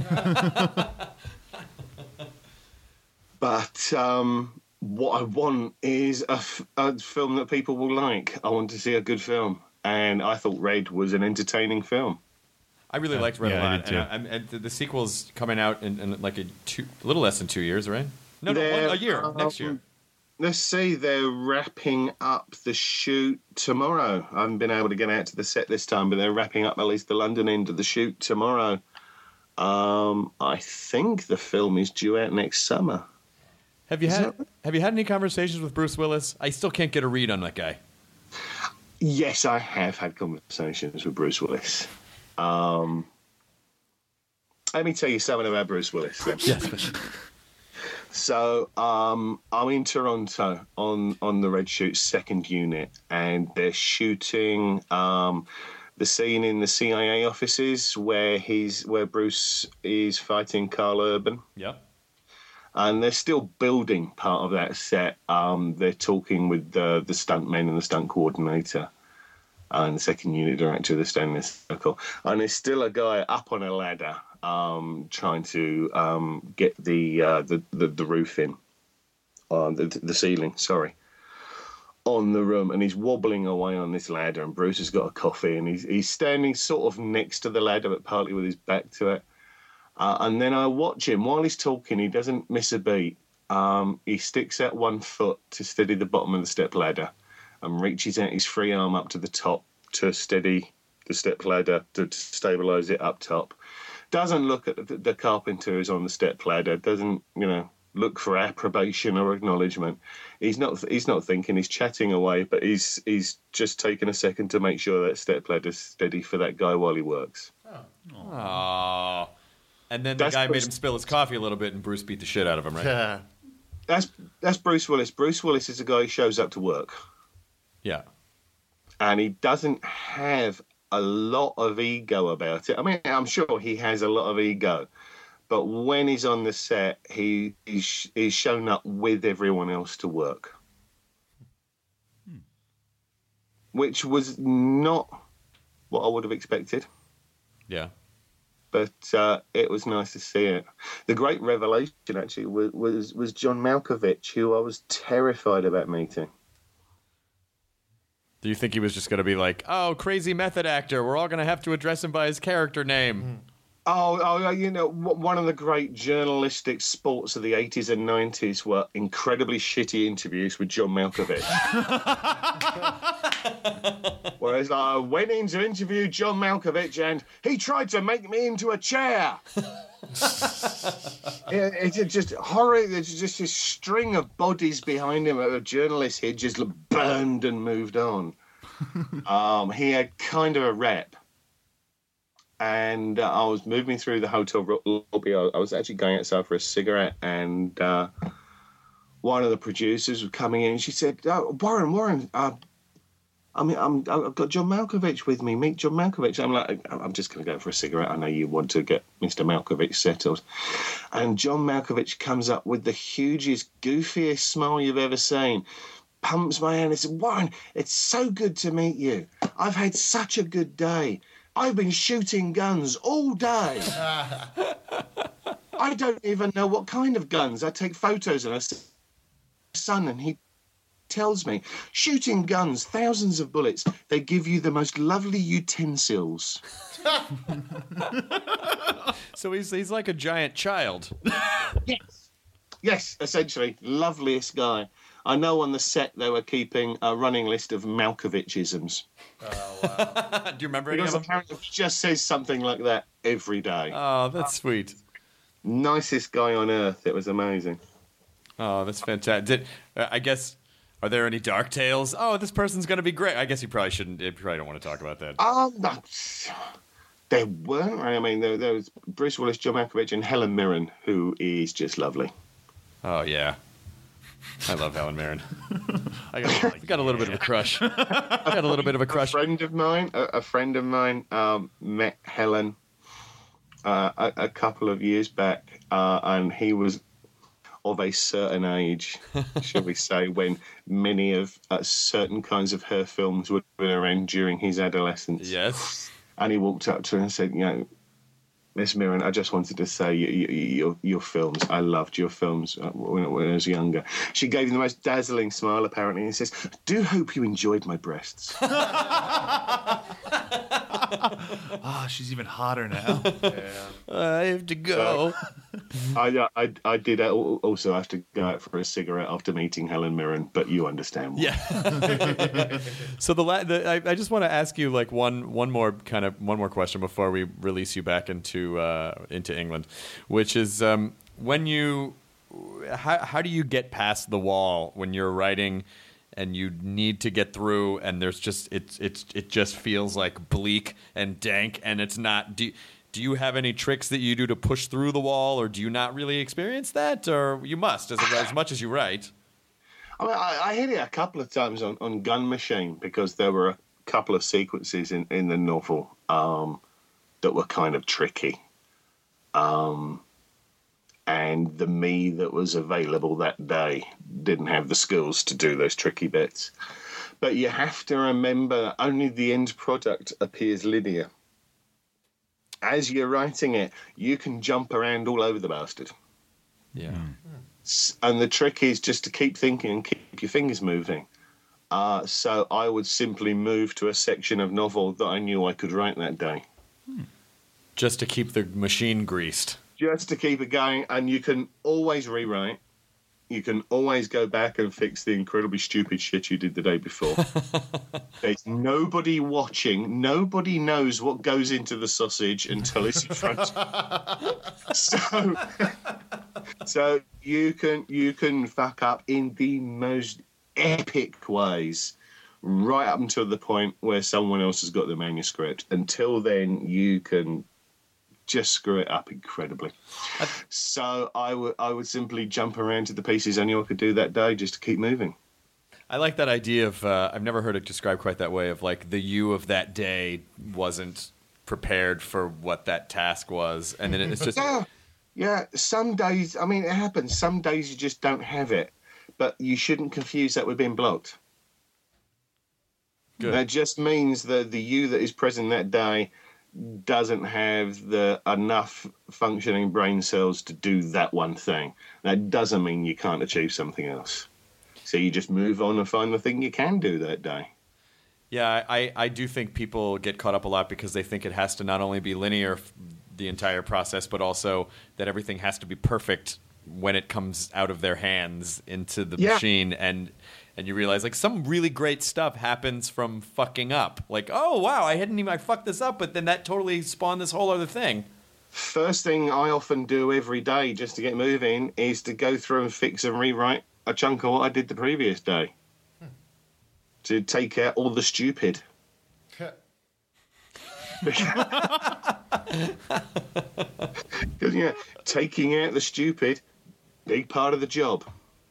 But um, what I want is a, f- a film that people will like. I want to see a good film. And I thought Raid was an entertaining film. I really liked Red yeah, I a did lot, too. and, I, and the, the sequel's coming out in, in like a two, a little less than two years, right? No, no, They're, one, a year um, next year. Let's see, they're wrapping up the shoot tomorrow. I haven't been able to get out to the set this time, but they're wrapping up at least the London end of the shoot tomorrow. Um, I think the film is due out next summer. Have you is had that right? Have you had any conversations with Bruce Willis? I still can't get a read on that guy. Yes, I have had conversations with Bruce Willis. Um, let me tell you something about Bruce Willis. Yes. So um, I'm in Toronto on, on the Red Shoot second unit, and they're shooting um, the scene in the C I A offices where he's where Bruce is fighting Carl Urban. Yep. And they're still building part of that set. Um, they're talking with the the stuntmen and the stunt coordinator and the second unit director of the Stainless Circle. And there's still a guy up on a ladder. Um, trying to um, get the, uh, the the the roof in, uh, the the ceiling, sorry, on the room, and he's wobbling away on this ladder. And Bruce has got a coffee, and he's he's standing sort of next to the ladder, but partly with his back to it. Uh, and then I watch him while he's talking. He doesn't miss a beat. Um, he sticks out one foot to steady the bottom of the step ladder, and reaches out his free arm up to the top to steady the step ladder to, to stabilise it up top. Doesn't look at the, the carpenter who's on the step ladder. Doesn't, you know, look for approbation or acknowledgement. He's not. He's not thinking. He's chatting away, but he's he's just taking a second to make sure that step ladder's steady for that guy while he works. Oh. Aww. And then the That's guy Bruce- made him spill his coffee a little bit, and Bruce beat the shit out of him, right? Yeah. That's that's Bruce Willis. Bruce Willis is a guy who shows up to work, Yeah. and he doesn't have a lot of ego about it. I mean, I'm sure he has a lot of ego, but when he's on the set, he he's, he's shown up with everyone else to work, hmm. which was not what I would have expected. Yeah. But uh, it was nice to see it. The great revelation, actually, was was, was John Malkovich, who I was terrified about meeting. Do you think he was just going to be like, oh, crazy method actor, we're all going to have to address him by his character name? Oh, oh, you know, one of the great journalistic sports of the eighties and nineties were incredibly shitty interviews with John Malkovich. Whereas I went in to interview John Malkovich and he tried to make me into a chair. it, it's just horrid. There's just a string of bodies behind him. A journalist here just burned and moved on. um, he had kind of a rep. And uh, I was moving through the hotel lobby. I, I was actually going outside for a cigarette, and uh, one of the producers was coming in. And she said, oh, "Warren, Warren, uh, I mean, I'm, I've got John Malkovich with me. Meet John Malkovich." I'm like, "I'm just going to go for a cigarette. I know you want to get Mister Malkovich settled." And John Malkovich comes up with the hugest, goofiest smile you've ever seen. Pumps my hand and says, "Warren, it's so good to meet you. I've had such a good day. I've been shooting guns all day. I don't even know what kind of guns. I take photos and I say, son, and he tells me, shooting guns, thousands of bullets, they give you the most lovely utensils." So he's he's like a giant child. Yes. Yes, essentially. Loveliest guy. I know on the set they were keeping a running list of Malkovichisms. Oh, wow. Do you remember any Because of them? apparently he just says something like that every day. Oh, that's sweet. Nicest guy on earth. It was amazing. Oh, that's fantastic. Did, uh, I guess, are there any dark tales? Oh, this person's going to be great. I guess you probably shouldn't, you probably don't want to talk about that. Oh, no. There weren't. I mean, there, there was Bruce Willis, John Malkovich, and Helen Mirren, who is just lovely. Oh, yeah. I love Helen Mirren. I got, I got a little bit of a crush. I got a little bit of a A crush. friend of mine, a, a friend of mine, um, met Helen uh, a, a couple of years back, uh, and he was of a certain age, shall we say, when many of uh, certain kinds of her films would have been around during his adolescence. Yes. And he walked up to her and said, "You know, Miss Mirren, I just wanted to say you, you, your your films. I loved your films when, when I was younger." She gave him the most dazzling smile, apparently, and he says, "Do hope you enjoyed my breasts." Ah, she's even hotter now. I have to go. I, I I did also have to go out for a cigarette after meeting Helen Mirren, but you understand why. Yeah. So the, la- the I, I just want to ask you like one one more kind of one more question before we release you back into uh, into England, which is um, when you how how do you get past the wall when you're writing and you need to get through and there's just it's it's it just feels like bleak and dank and it's not do do you have any tricks that you do to push through the wall, or do you not really experience that? Or you must, as, as much as you write. I mean, I, I hit it a couple of times on, on Gun Machine because there were a couple of sequences in, in the novel um, that were kind of tricky. Um, and the me that was available that day didn't have the skills to do those tricky bits. But you have to remember, only the end product appears linear. As you're writing it, you can jump around all over the bastard. Yeah. Mm. And the trick is just to keep thinking and keep your fingers moving. Uh, so I would simply move to a section of novel that I knew I could write that day. Hmm. Just to keep the machine greased. Just to keep it going, and you can always rewrite. You can always go back and fix the incredibly stupid shit you did the day before. There's nobody watching. Nobody knows what goes into the sausage until it's in front of you. So, so you can you can fuck up in the most epic ways right up until the point where someone else has got the manuscript. Until then, you can just screw it up incredibly. So I would I would simply jump around to the pieces I knew I could do that day just to keep moving. I like that idea of, uh, I've never heard it described quite that way, of like the you of that day wasn't prepared for what that task was. And then it's just... Yeah, yeah. Some days, I mean, it happens. Some days you just don't have it. But you shouldn't confuse that with being blocked. Good. That just means that the you that is present that day doesn't have the enough functioning brain cells to do that one thing. That doesn't mean you can't achieve something else. So you just move on and find the thing you can do that day. Yeah, I, I do think people get caught up a lot because they think it has to not only be linear the entire process, but also that everything has to be perfect when it comes out of their hands into the yeah. machine. And and you realize, like, some really great stuff happens from fucking up. Like, oh, wow, I hadn't even, I fucked this up, but then that totally spawned this whole other thing. First thing I often do every day just to get moving is to go through and fix and rewrite a chunk of what I did the previous day. Hmm. To take out all the stupid. Because, yeah, taking out the stupid, big part of the job.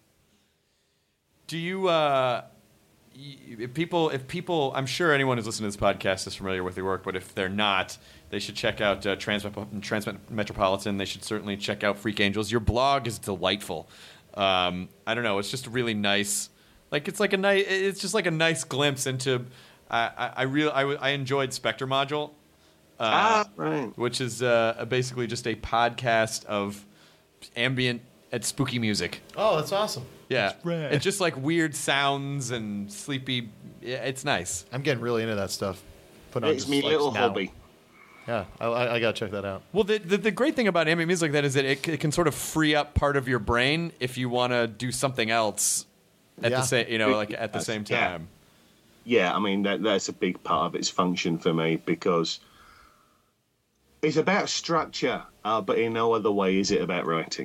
Do you, uh, if people, if people, I'm sure anyone who's listening to this podcast is familiar with your work, but if they're not, they should check out uh, Transmet- Transmetropolitan. They should certainly check out Freak Angels. Your blog is delightful. Um, I don't know, it's just a really nice, like, it's like a nice, it's just like a nice glimpse into, I, I, I really, I, I enjoyed Spectre Module. Uh, ah, right. Which is uh, basically just a podcast of ambient and spooky music. Oh, that's awesome. Yeah, it's just like weird sounds and sleepy. Yeah, it's nice. I'm getting really into that stuff. Put on It's just, me like, little now. hobby. Yeah, I, I, I gotta check that out. Well, the, the the great thing about ambient music like that is that it, it can sort of free up part of your brain if you want to do something else at Yeah. the same, you know, like at the same Yeah. time. Yeah, I mean, that that's a big part of its function for me because it's about structure, uh, but in no other way is it about writing.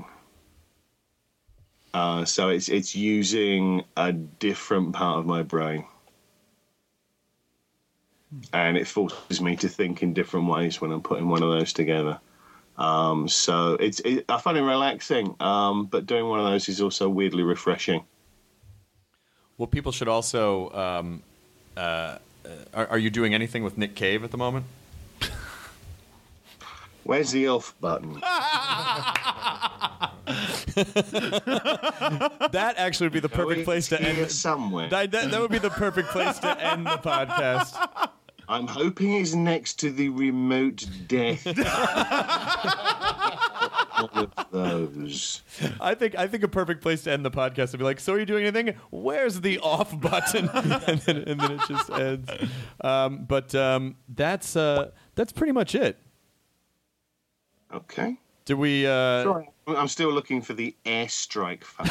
Uh, so it's it's using a different part of my brain. And it forces me to think in different ways when I'm putting one of those together. Um, so it's it, I find it relaxing, um, but doing one of those is also weirdly refreshing. Well, people should also. Um, uh, are, are you doing anything with Nick Cave at the moment? Where's the off button? That actually would be the perfect Going place to here end. somewhere. That, that, that would be the perfect place to end the podcast. I'm hoping it's next to the remote death. All of those. I think I think a perfect place to end the podcast would be like, so are you doing anything? Where's the off button? and, then, and then it just ends. Um, but um, that's uh, that's pretty much it. Okay. Do we? Uh, Sorry. I'm still looking for the airstrike function.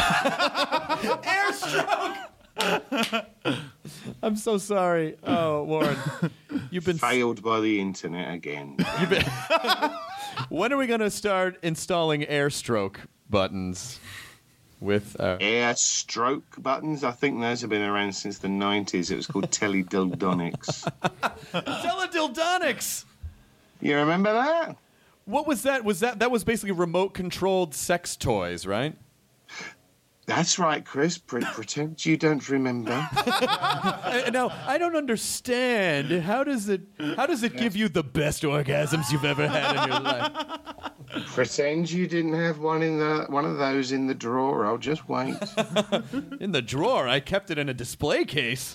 Airstroke. I'm so sorry. Oh, Warren, you've been Failed by the internet again. You've been when are we going to start installing AirStroke buttons? With uh, Air stroke buttons? I think those have been around since the nineties. It was called Teledildonics. Teledildonics. You remember that? what was that? Was that that was basically remote controlled sex toys, right? That's right, Chris. Pre- pretend you don't remember. I, now I don't understand. How does it? How does it give you the best orgasms you've ever had in your life? Pretend you didn't have one in the one of those in the drawer. I'll just wait. In the drawer, I kept it in a display case.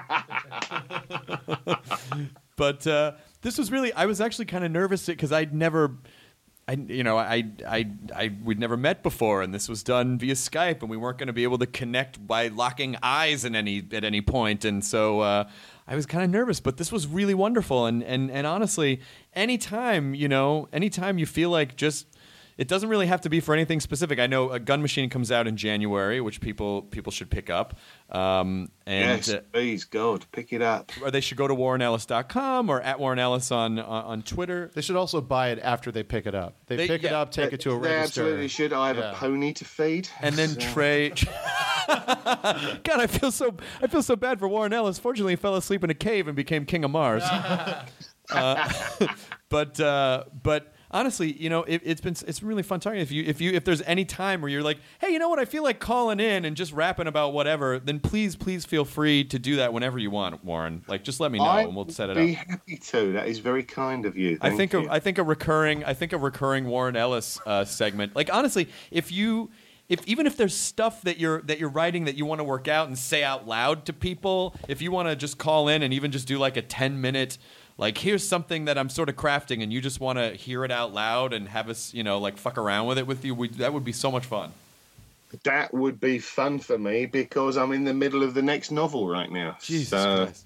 But uh, this was really. I was actually kind of nervous because I'd never. I, you know, I, I, I, we'd never met before, and this was done via Skype, and we weren't going to be able to connect by locking eyes in any at any point, and so uh, I was kind of nervous. But this was really wonderful, and, and and honestly, anytime you know, anytime you feel like just. It doesn't really have to be for anything specific. I know a Gun Machine comes out in January, which people people should pick up. Um, and, yes, uh, please, God, pick it up. Or they should go to warren ellis dot com or at Warren Ellis on uh, on Twitter. They should also buy it after they pick it up. They, They- pick it yeah. up, take it to a They register. absolutely should. I have Yeah. a pony to feed. And then So- Trey. God, I feel so I feel so bad for Warren Ellis. Fortunately, he fell asleep in a cave and became King of Mars. uh, but uh, but honestly, you know, it, it's been it's really fun talking. If you if you if there's any time where you're like, hey, you know what, I feel like calling in and just rapping about whatever, then please please feel free to do that whenever you want, Warren. Like, just let me know I and we'll set it would be up. happy to. That is very kind of you. I Thank think you. a, I think a recurring I think a recurring Warren Ellis uh, segment. Like, honestly, if you if even if there's stuff that you're that you're writing that you want to work out and say out loud to people, if you want to just call in and even just do like a ten minute, like, here's something that I'm sort of crafting and you just want to hear it out loud and have us, you know, like fuck around with it with you, we, that would be so much fun. That would be fun for me because I'm in the middle of the next novel right now. Jesus so, Christ.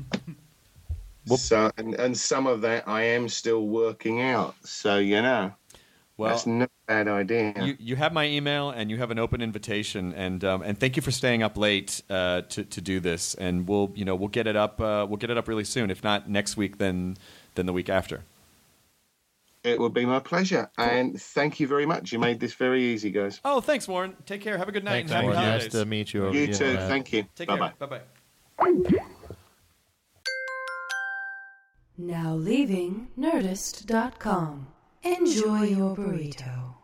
so and, and some of that I am still working out. So, you know, Well, that's not a bad idea. You, you have my email and you have an open invitation, and um, and thank you for staying up late uh, to to do this. And we'll you know we'll get it up uh, we'll get it up really soon. If not next week, then then the week after. It would be my pleasure. And thank you very much. You made this very easy, guys. Oh, thanks, Warren. Take care. Have a good night. Thanks, and happy Warren. Nice holidays. to meet you. Over You the too. internet. Thank you. Take Bye-bye. care. Bye bye. Now leaving Nerdist dot com. Enjoy your burrito.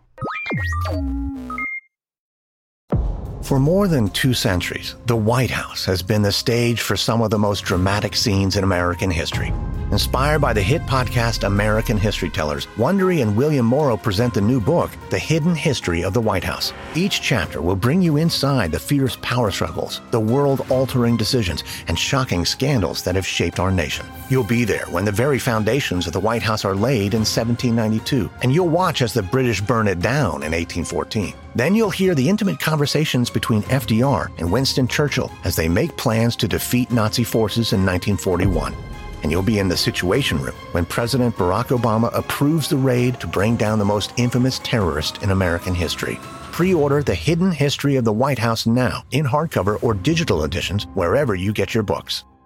For more than two centuries, the White House has been the stage for some of the most dramatic scenes in American history. Inspired by the hit podcast American History Tellers, Wondery and William Morrow present the new book, The Hidden History of the White House. Each chapter will bring you inside the fierce power struggles, the world-altering decisions, and shocking scandals that have shaped our nation. You'll be there when the very foundations of the White House are laid in seventeen ninety-two, and you'll watch as the British burn it down in eighteen fourteen. Then you'll hear the intimate conversations between F D R and Winston Churchill as they make plans to defeat Nazi forces in nineteen forty-one. And you'll be in the Situation Room when President Barack Obama approves the raid to bring down the most infamous terrorist in American history. Pre-order The Hidden History of the White House now in hardcover or digital editions wherever you get your books.